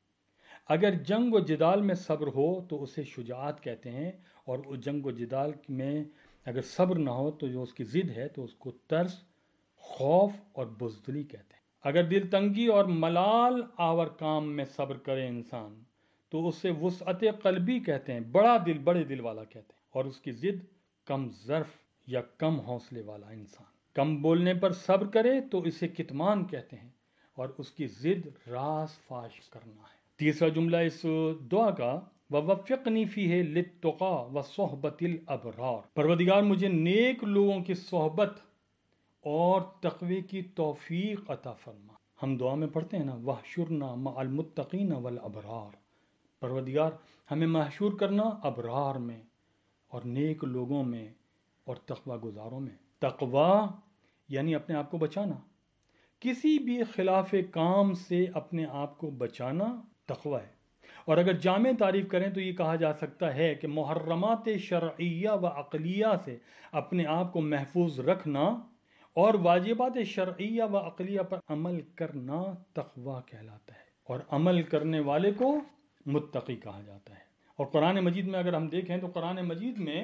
اگر جنگ و جدال میں صبر ہو تو اسے شجاعت کہتے ہیں، اور اس جنگ و جدال میں اگر صبر نہ ہو تو جو اس کی ضد ہے تو اس کو ترس، خوف اور بزدلی کہتے ہیں۔ اگر دل تنگی اور ملال آور کام میں صبر کرے انسان تو اسے وسعت قلبی کہتے ہیں، بڑا دل، بڑے دل والا کہتے ہیں، اور اس کی ضد کم ظرف یا کم حوصلے والا انسان۔ کم بولنے پر صبر کرے تو اسے کتمان کہتے ہیں، اور اس کی ضد راز فاش کرنا ہے۔ تیسرا جملہ اس دعا کا وَوَفِّقْنِي فِيهِ لِلتُّقَىٰ وَصُحْبَةِ الْأَبْرَارِ، پروردگار مجھے نیک لوگوں کی صحبت اور تقوی کی توفیق عطا فرما۔ ہم دعا میں پڑھتے ہیں نا وَاحْشُرْنَا مَعَ الْمُتَّقِينَ وَالْأَبْرَارِ، پروردگار ہمیں محشور کرنا ابرار میں اور نیک لوگوں میں اور تقوی گزاروں میں۔ تقوی یعنی اپنے آپ کو بچانا، کسی بھی خلاف کام سے اپنے آپ کو بچانا تقوی ہے۔ اور اگر جامع تعریف کریں تو یہ کہا جا سکتا ہے کہ محرمات شرعیہ و عقلیہ سے اپنے آپ کو محفوظ رکھنا اور واجبات شرعیہ و عقلیہ پر عمل کرنا تقوی کہلاتا ہے، اور عمل کرنے والے کو متقی کہا جاتا ہے۔ اور قرآن مجید میں اگر ہم دیکھیں تو قرآن مجید میں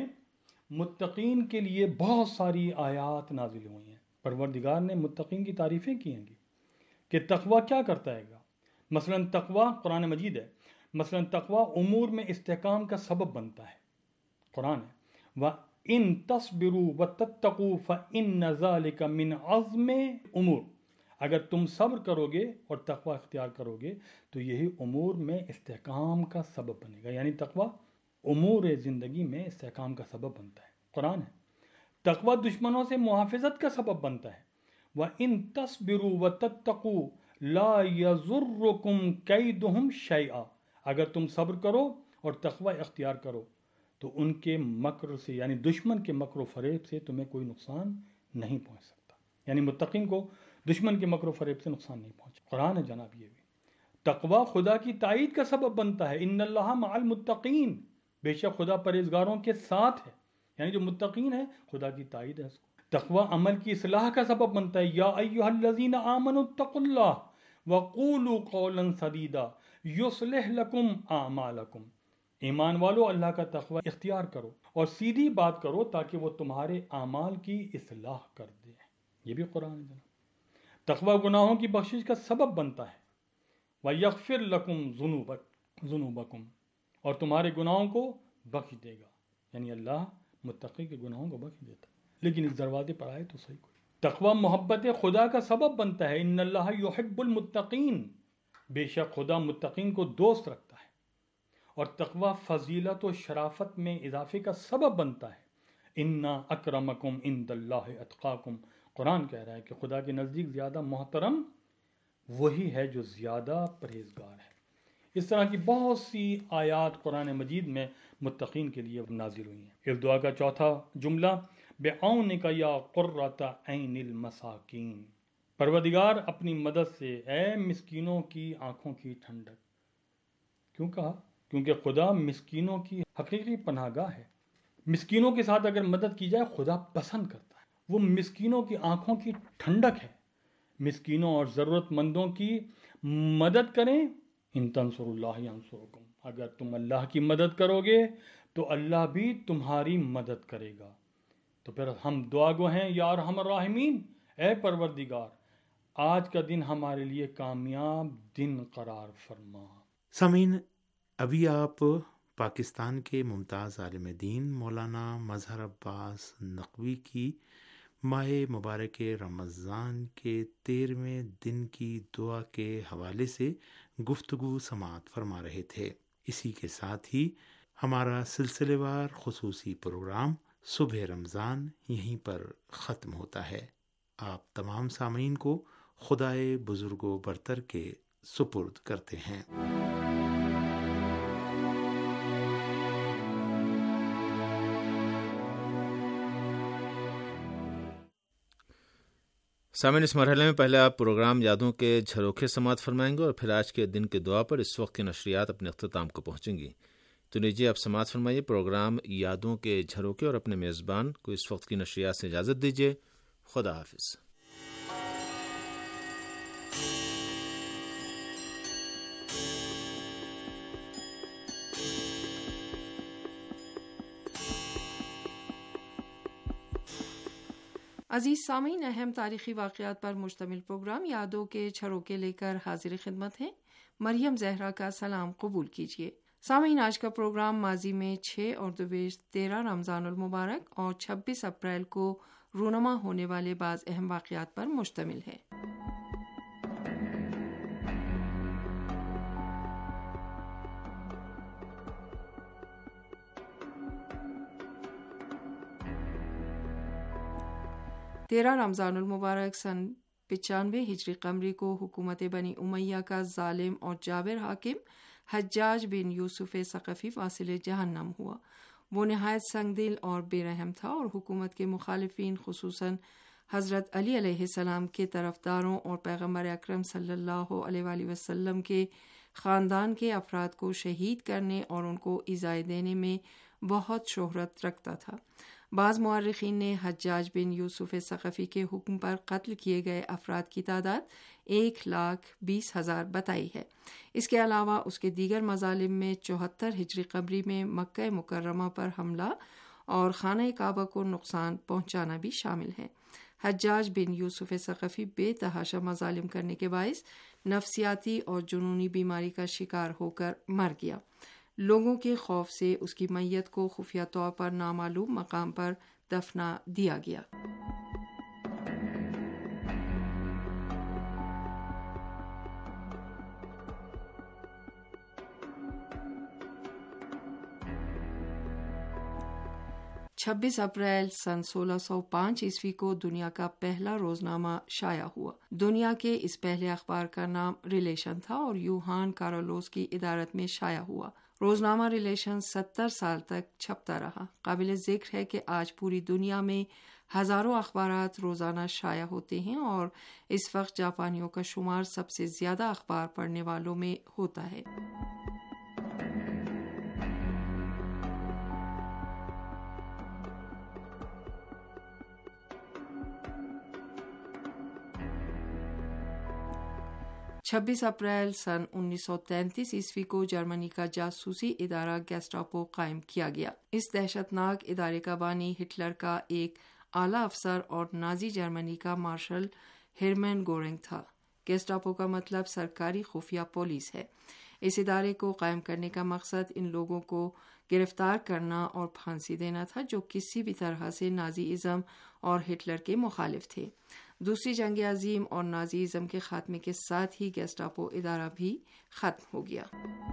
متقین کے لیے بہت ساری آیات نازل ہوئی ہیں۔ پروردگار نے متقین کی تعریفیں کی ہیں کہ تقوی کیا کرتا ہے گا۔ مثلا تقوی قرآن مجید ہے، مثلا تقوی امور میں استحکام کا سبب بنتا ہے، قرآن ہے وَإِن تَصْبِرُوا وَتَتَّقُوا فَإِنَّ ذَلِكَ مِنْ عَزْمِ امور، اگر تم صبر کرو گے اور تقوی اختیار کرو گے تو یہی امور میں استحکام کا سبب بنے گا، یعنی تقوی امور زندگی میں استحکام کا سبب بنتا ہے، قرآن ہے۔ تقوی دشمنوں سے محافظت کا سبب بنتا ہے وَإِن تَصْبِرُوا وَتَتَّقُوا لَا يَضُرُّكُمْ كَيْدُهُمْ شَيْئًا، اگر تم صبر کرو اور تقوی اختیار کرو تو ان کے مکر سے یعنی دشمن کے مکر و فریب سے تمہیں کوئی نقصان نہیں پہنچ سکتا، یعنی متقین کو دشمن کے مکر و فریب سے نقصان نہیں پہنچا، قرآن ہے جناب۔ یہ بھی تقوی خدا کی تائید کا سبب بنتا ہے، ان اللہ مع المتقین، بے شک خدا پرہیزگاروں کے ساتھ ہے، یعنی جو متقین ہے خدا کی تائید ہے اس کو۔ تقوی عمل کی اصلاح کا سبب بنتا ہے، یا ایھا الذین آمنوا اتقوا اللہ وقولوا قولا سدیدا یصلح لکم اعمالکم، ایمان والو اللہ کا تقوی اختیار کرو اور سیدھی بات کرو تاکہ وہ تمہارے اعمال کی اصلاح کر دے۔ یہ بھی قرآن ہے جناب۔ تقوی گناہوں کی بخشش کا سبب بنتا ہے وَيَغْفِرْ لَكُمْ ذُنُوبَكُمْ، اور تمہارے گناہوں کو بخش دے گا، یعنی اللہ متقی کے گناہوں کو بخش دیتا ہے۔ لیکن اس دروازے پر آئے تو صحیح کوئی تقوی محبت خدا کا سبب بنتا ہے. ان اللہ یحب المتقین، بے شک خدا متقین کو دوست رکھتا ہے. اور تقوی فضیلت و شرافت میں اضافے کا سبب بنتا ہے. انا اکرمکم عند اللہ اتقاکم، قرآن کہہ رہا ہے کہ خدا کے نزدیک زیادہ محترم وہی ہے جو زیادہ پرہیزگار ہے. اس طرح کی بہت سی آیات قرآن مجید میں متقین کے لیے نازل ہوئی ہیں. اس دعا کا چوتھا جملہ بعونک یا قرۃ عین المساکین، پروردگار اپنی مدد سے اے مسکینوں کی آنکھوں کی ٹھنڈک. کیوں کہا؟ کیونکہ خدا مسکینوں کی حقیقی پناہ گاہ ہے. مسکینوں کے ساتھ اگر مدد کی جائے خدا پسند کرتا ہے. وہ مسکینوں کی آنکھوں کی ٹھنڈک ہے. مسکینوں اور ضرورت مندوں کی مدد کریں. ان تنصروا اللہ ینصرکم، اگر تم اللہ کی مدد کرو گے تو اللہ بھی تمہاری مدد کرے گا. تو پھر ہم دعا گو ہیں یا ارحم الراحمین، اے پروردگار آج کا دن ہمارے لیے کامیاب دن قرار فرما. سامعین، ابھی آپ پاکستان کے ممتاز عالم دین مولانا مظہر عباس نقوی کی ماہ مبارک رمضان کے 13ویں دن کی دعا کے حوالے سے گفتگو سماعت فرما رہے تھے. اسی کے ساتھ ہی ہمارا سلسلے وار خصوصی پروگرام صبح رمضان یہیں پر ختم ہوتا ہے. آپ تمام سامعین کو خدائے بزرگ و برتر کے سپرد کرتے ہیں. سامعین، اس مرحلے میں پہلے آپ پروگرام یادوں کے جھروکے سماعت فرمائیں گے اور پھر آج کے دن کے دعا پر اس وقت کی نشریات اپنے اختتام کو پہنچیں گی. تو لیجیے آپ سماعت فرمائیے پروگرام یادوں کے جھروکے اور اپنے میزبان کو اس وقت کی نشریات سے اجازت دیجیے. خدا حافظ. عزیز سامعین، اہم تاریخی واقعات پر مشتمل پروگرام یادوں کے جھروکے لے کر حاضر خدمت ہیں. مریم زہرا کا سلام قبول کیجیے. سامعین، آج کا پروگرام ماضی میں 6 اور دویش 13 رمضان المبارک اور 26 اپریل کو رونما ہونے والے بعض اہم واقعات پر مشتمل ہے. تیرہ رمضان المبارک سن 95 ہجری قمری کو حکومت بنی امیہ کا ظالم اور جابر حاکم حجاج بن یوسف ثقفی واصل جہنم ہوا. وہ نہایت سنگ دل اور بے رحم تھا اور حکومت کے مخالفین خصوصاً حضرت علی علیہ السلام کے طرفداروں اور پیغمبر اکرم صلی اللہ علیہ وآلہ وسلم کے خاندان کے افراد کو شہید کرنے اور ان کو ایذائے دینے میں بہت شہرت رکھتا تھا. بعض مورخین نے حجاج بن یوسف ثقفی کے حکم پر قتل کیے گئے افراد کی تعداد 1,20,000 بتائی ہے. اس کے علاوہ اس کے دیگر مظالم میں 74 ہجری قمری میں مکہ مکرمہ پر حملہ اور خانہ کعبہ کو نقصان پہنچانا بھی شامل ہے. حجاج بن یوسف ثقفی بے تحاشا مظالم کرنے کے باعث نفسیاتی اور جنونی بیماری کا شکار ہو کر مر گیا. لوگوں کے خوف سے اس کی میت کو خفیہ طور پر نامعلوم مقام پر دفنا دیا گیا. چھبیس اپریل سن 1605 عیسوی کو دنیا کا پہلا روزنامہ شائع ہوا. دنیا کے اس پہلے اخبار کا نام ریلیشن تھا اور یوہان کارولوس کی ادارت میں شائع ہوا. روزنامہ ریلیشن 70 سال تک چھپتا رہا. قابل ذکر ہے کہ آج پوری دنیا میں ہزاروں اخبارات روزانہ شائع ہوتے ہیں اور اس وقت جاپانیوں کا شمار سب سے زیادہ اخبار پڑھنے والوں میں ہوتا ہے. چھبیس اپریل سن 1933 عیسوی کو جرمنی کا جاسوسی ادارہ گیسٹاپو قائم کیا گیا. اس دہشت ناک ادارے کا بانی ہٹلر کا ایک اعلیٰ افسر اور نازی جرمنی کا مارشل ہرمن گورنگ تھا. گیسٹاپو کا مطلب سرکاری خفیہ پولیس ہے. इस इदारे को कायम करने का मकसद इन लोगों को गिरफ्तार करना और फांसी देना था जो किसी भी तरह से नाजीइज़्म और हिटलर के मुखालिफ थे। दूसरी जंग अजीम और नाजीइज़्म के खात्मे के साथ ही गेस्टापो इदारा भी खत्म हो गया।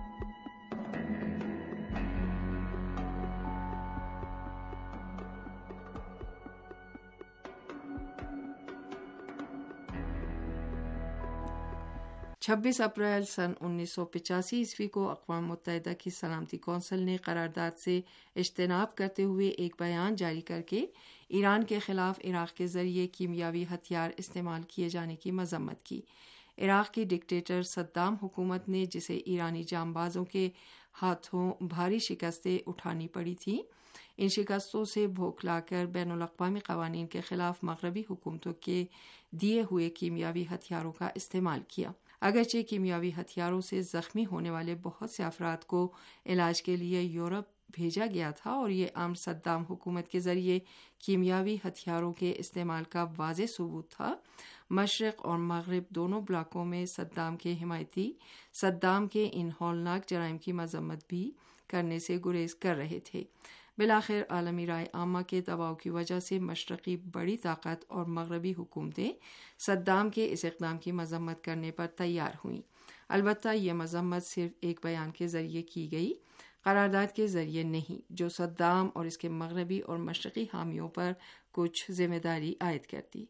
26 अप्रैल सन 1985 ईस्वी को अक़वाम मुत्तहिदा की सलामती कौंसिल ने करारदाद से इज्तनाब करते हुए एक बयान जारी करके ईरान के ख़िलाफ़ इराक़ के ज़रिए कीमियावी हथियार इस्तेमाल किए जाने की मज़म्मत की। इराक़ की डिक्टेटर सद्दाम हुकूमत ने, जिसे ईरानी जांबाजों के हाथों भारी शिकस्तें उठानी पड़ी थी, इन शिकस्तों से भौखलाकर बैनुल-अक़वामी क़वानीन के ख़िलाफ़ मग़रबी हुकूमतों के दिए हुए कीमियावी हथियारों का इस्तेमाल किया। अगरचे कीमियावी हथियारों से ज़ख्मी होने वाले बहुत से अफराद को इलाज के लिए यूरोप भेजा गया था और ये आम सद्दाम हुकूमत के ज़रिए कीमियावी हथियारों के इस्तेमाल का वाज़ेह सबूत था। मशरक़ और मग़रिब दोनों ब्लॉकों में सद्दाम के हिमायती सद्दाम के इन हौलनाक जराइम की मज़म्मत भी करने से गुरेज कर रहे थे। बिलाखिर आलमी राय आमा के दबाव की वजह से मशरक़ी बड़ी ताकत और मग़रबी हुकूमतें सद्दाम के इस इक़दाम की मज़म्मत करने पर तैयार हुईं। अलबत्ता ये मज़म्मत सिर्फ एक बयान के ज़रिए की गई, करारदाद के ज़रिए नहीं, जो सद्दाम और इसके मग़रबी और मशरक़ी हामियों पर कुछ ज़िम्मेदारी आयद करती।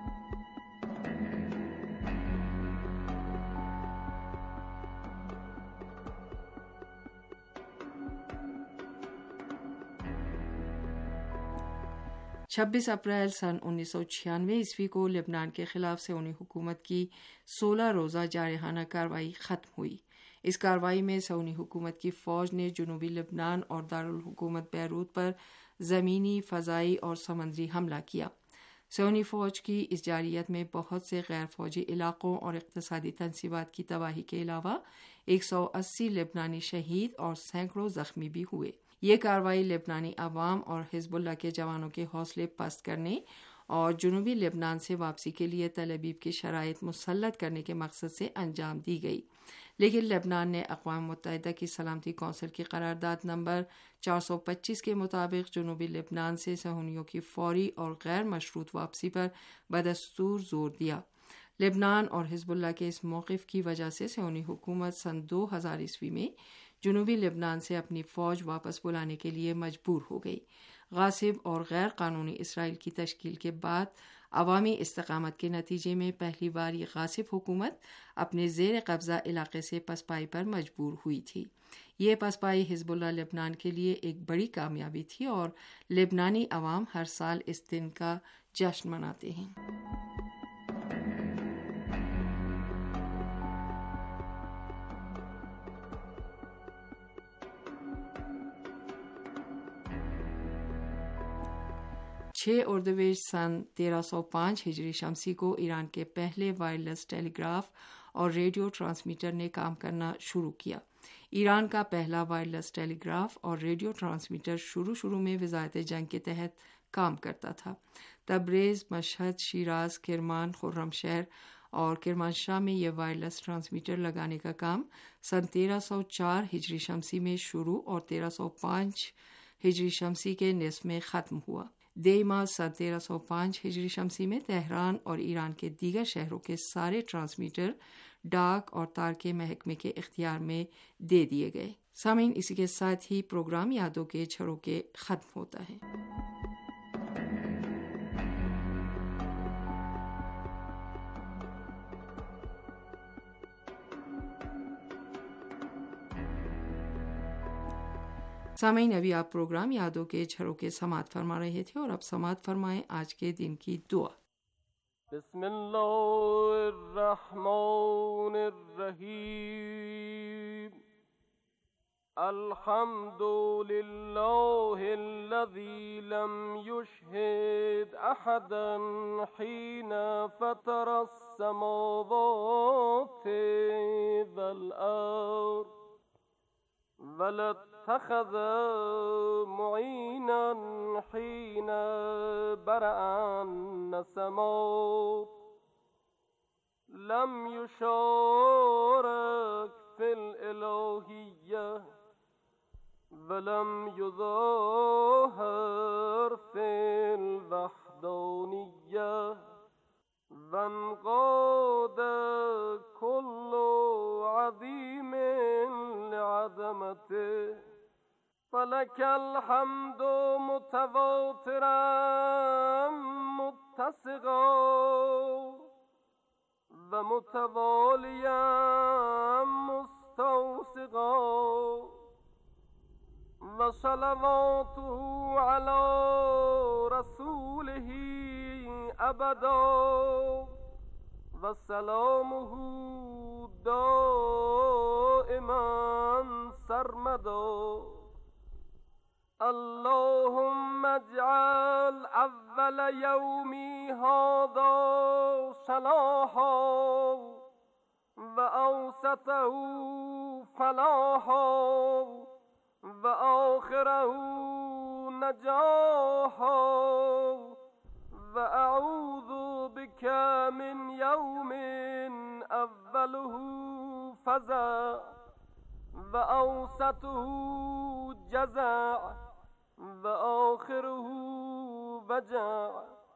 26 अप्रैल सन 1996 ईस्वी को लेबनान के ख़िलाफ़ सऊदी हुकूमत की 16 रोज़ा जारहाना कार्रवाई ख़त्म हुई। इस कार्रवाई में सऊदी हुकूमत की फ़ौज ने जनूबी लेबनान और दारुल हुकूमत बैरूत पर ज़मीनी, फ़ज़ाई और समंदरी हमला किया। सऊदी फ़ौज की इस जारियत में बहुत से गैर फ़ौजी इलाक़ों और इक़्तिसादी तनसीबात की तबाही के अलावा 180 लेबनानी शहीद और सैकड़ों ज़ख्मी भी हुए। ये कार्रवाई लेबनानी अवाम और हिज़्बुल्लाह के जवानों के हौसले पस्त करने और जनूबी लेबनान से वापसी के लिए तल अबीब की शराइत मुसल्लत करने के मकसद से अंजाम दी गई, लेकिन लेबनान ने अक़वाम मुत्तहिदा की सलामती कौंसिल की करारदाद नंबर 425 के मुताबिक जनूबी लेबनान से सहूनियों की फ़ौरी और गैर मशरूत वापसी पर बदस्तूर जोर दिया। लेबनान और हिज़्बुल्लाह के इस मौक़िफ़ की वजह से सऊदी हुकूमत सन 2000 ईस्वी में जनूबी लेबनान से अपनी फ़ौज वापस बुलाने के लिए मजबूर हो गई। गासिब और गैर कानूनी इसराइल की तश्कील के बाद अवामी इस्तकामत के नतीजे में पहली बार ये गासिब हुकूमत अपने ज़ेर कब्ज़ा इलाक़े से पसपाई पर मजबूर हुई थी। ये पसपाई हिज़्बुल्लाह लेबनान के लिए एक बड़ी कामयाबी थी और लेबनानी अवाम हर साल इस दिन का जश्न मनाते हैं। उर्दुवेश सन 1305 हिजरी शमसी को ईरान के पहले वायरलेस टेलीग्राफ और रेडियो ट्रांसमीटर ने काम करना शुरू किया। ईरान का पहला वायरलेस टेलीग्राफ और रेडियो ट्रांसमीटर शुरू में वज़ारत जंग के तहत काम करता था। Tabriz, Mashhad, Shiraz, Kerman, Khorramshahr और किरमानशाह में यह वायरलेस ट्रांसमीटर लगाने का काम सन 1304 हिजरी शमसी में शुरू और 1305 हिजरी शमसी के निस्फ़ में ख़त्म हुआ। देमा सन 1305 हिजरी शमसी में तेहरान और ईरान के दीगर शहरों के सारे ट्रांसमीटर डाक और तार के महकमे के इख्तियार में दे दिए गए। सामीन, इसी के साथ ही प्रोग्राम यादों के झरोखे ख़त्म होता है। सामीन, अभी आप प्रोग्राम यादों के झरोखे समाअत फरमा रहे थे और अब समाअत फरमाएं आज के दिन की दुआ। बिस्मिल्लाहिर्रहमानिर्रहीम। अल्हम्दुलिल्लाहिल्लज़ी लम युशहिद अहदन हीना फ़तरस्समावाति वल अर्ज़ वलत्तख़ज़ मुईना हीना बरअन नसमात लम युशारिक फ़िल इलाह ولم يظاهر في الوحدانية وانقاد كل عظيم لعظمته فلك الحمد متواترا متسقا ومتواليا مستوسقا وصلواته على رسوله أبدا وسلامه دائما سرمدا اللهم اجعل أول يومي هذا صلاحا وأوسطه فلاحا وآخره نجاحا وأعوذ بك من يوم أوله فزع وأوسطه جزع وآخره وجع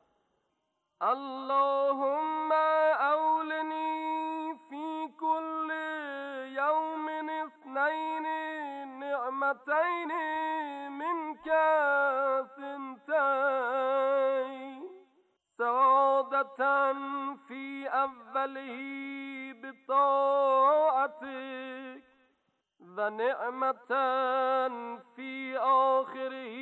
اللهم أولني في كل يوم اثنين نعمتين منك ثنتين سعادة في أوله بطاعتك ونعمة في آخره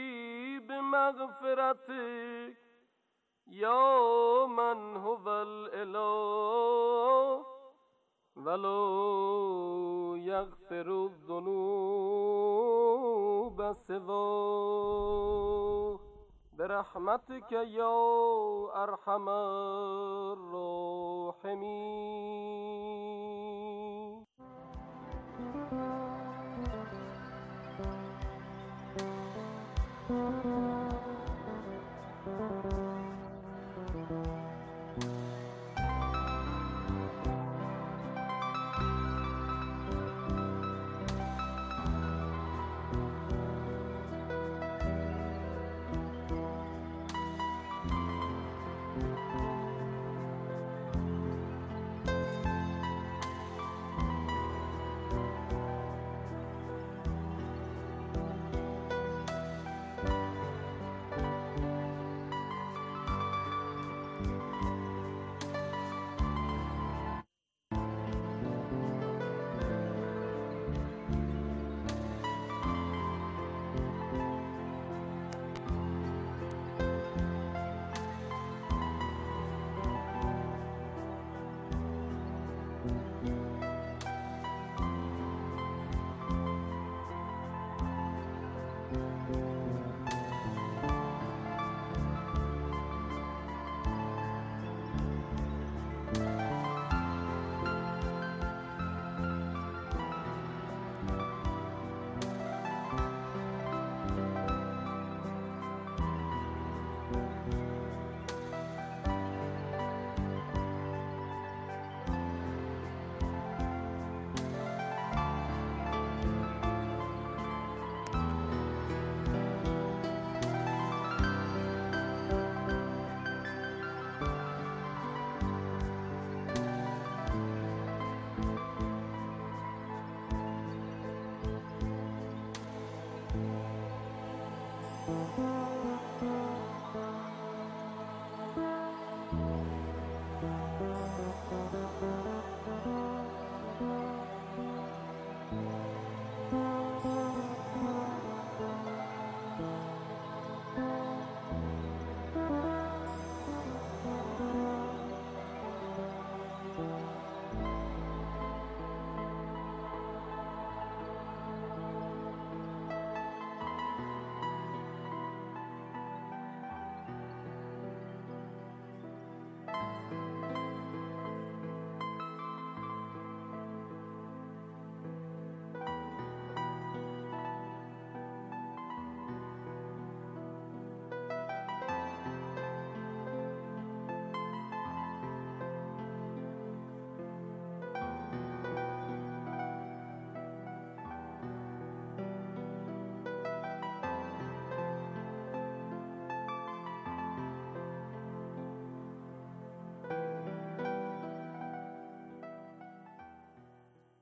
بمغفرتك يا من هو الإله ولو يغفر الذنوب سواه برحمتك يا أرحم الراحمين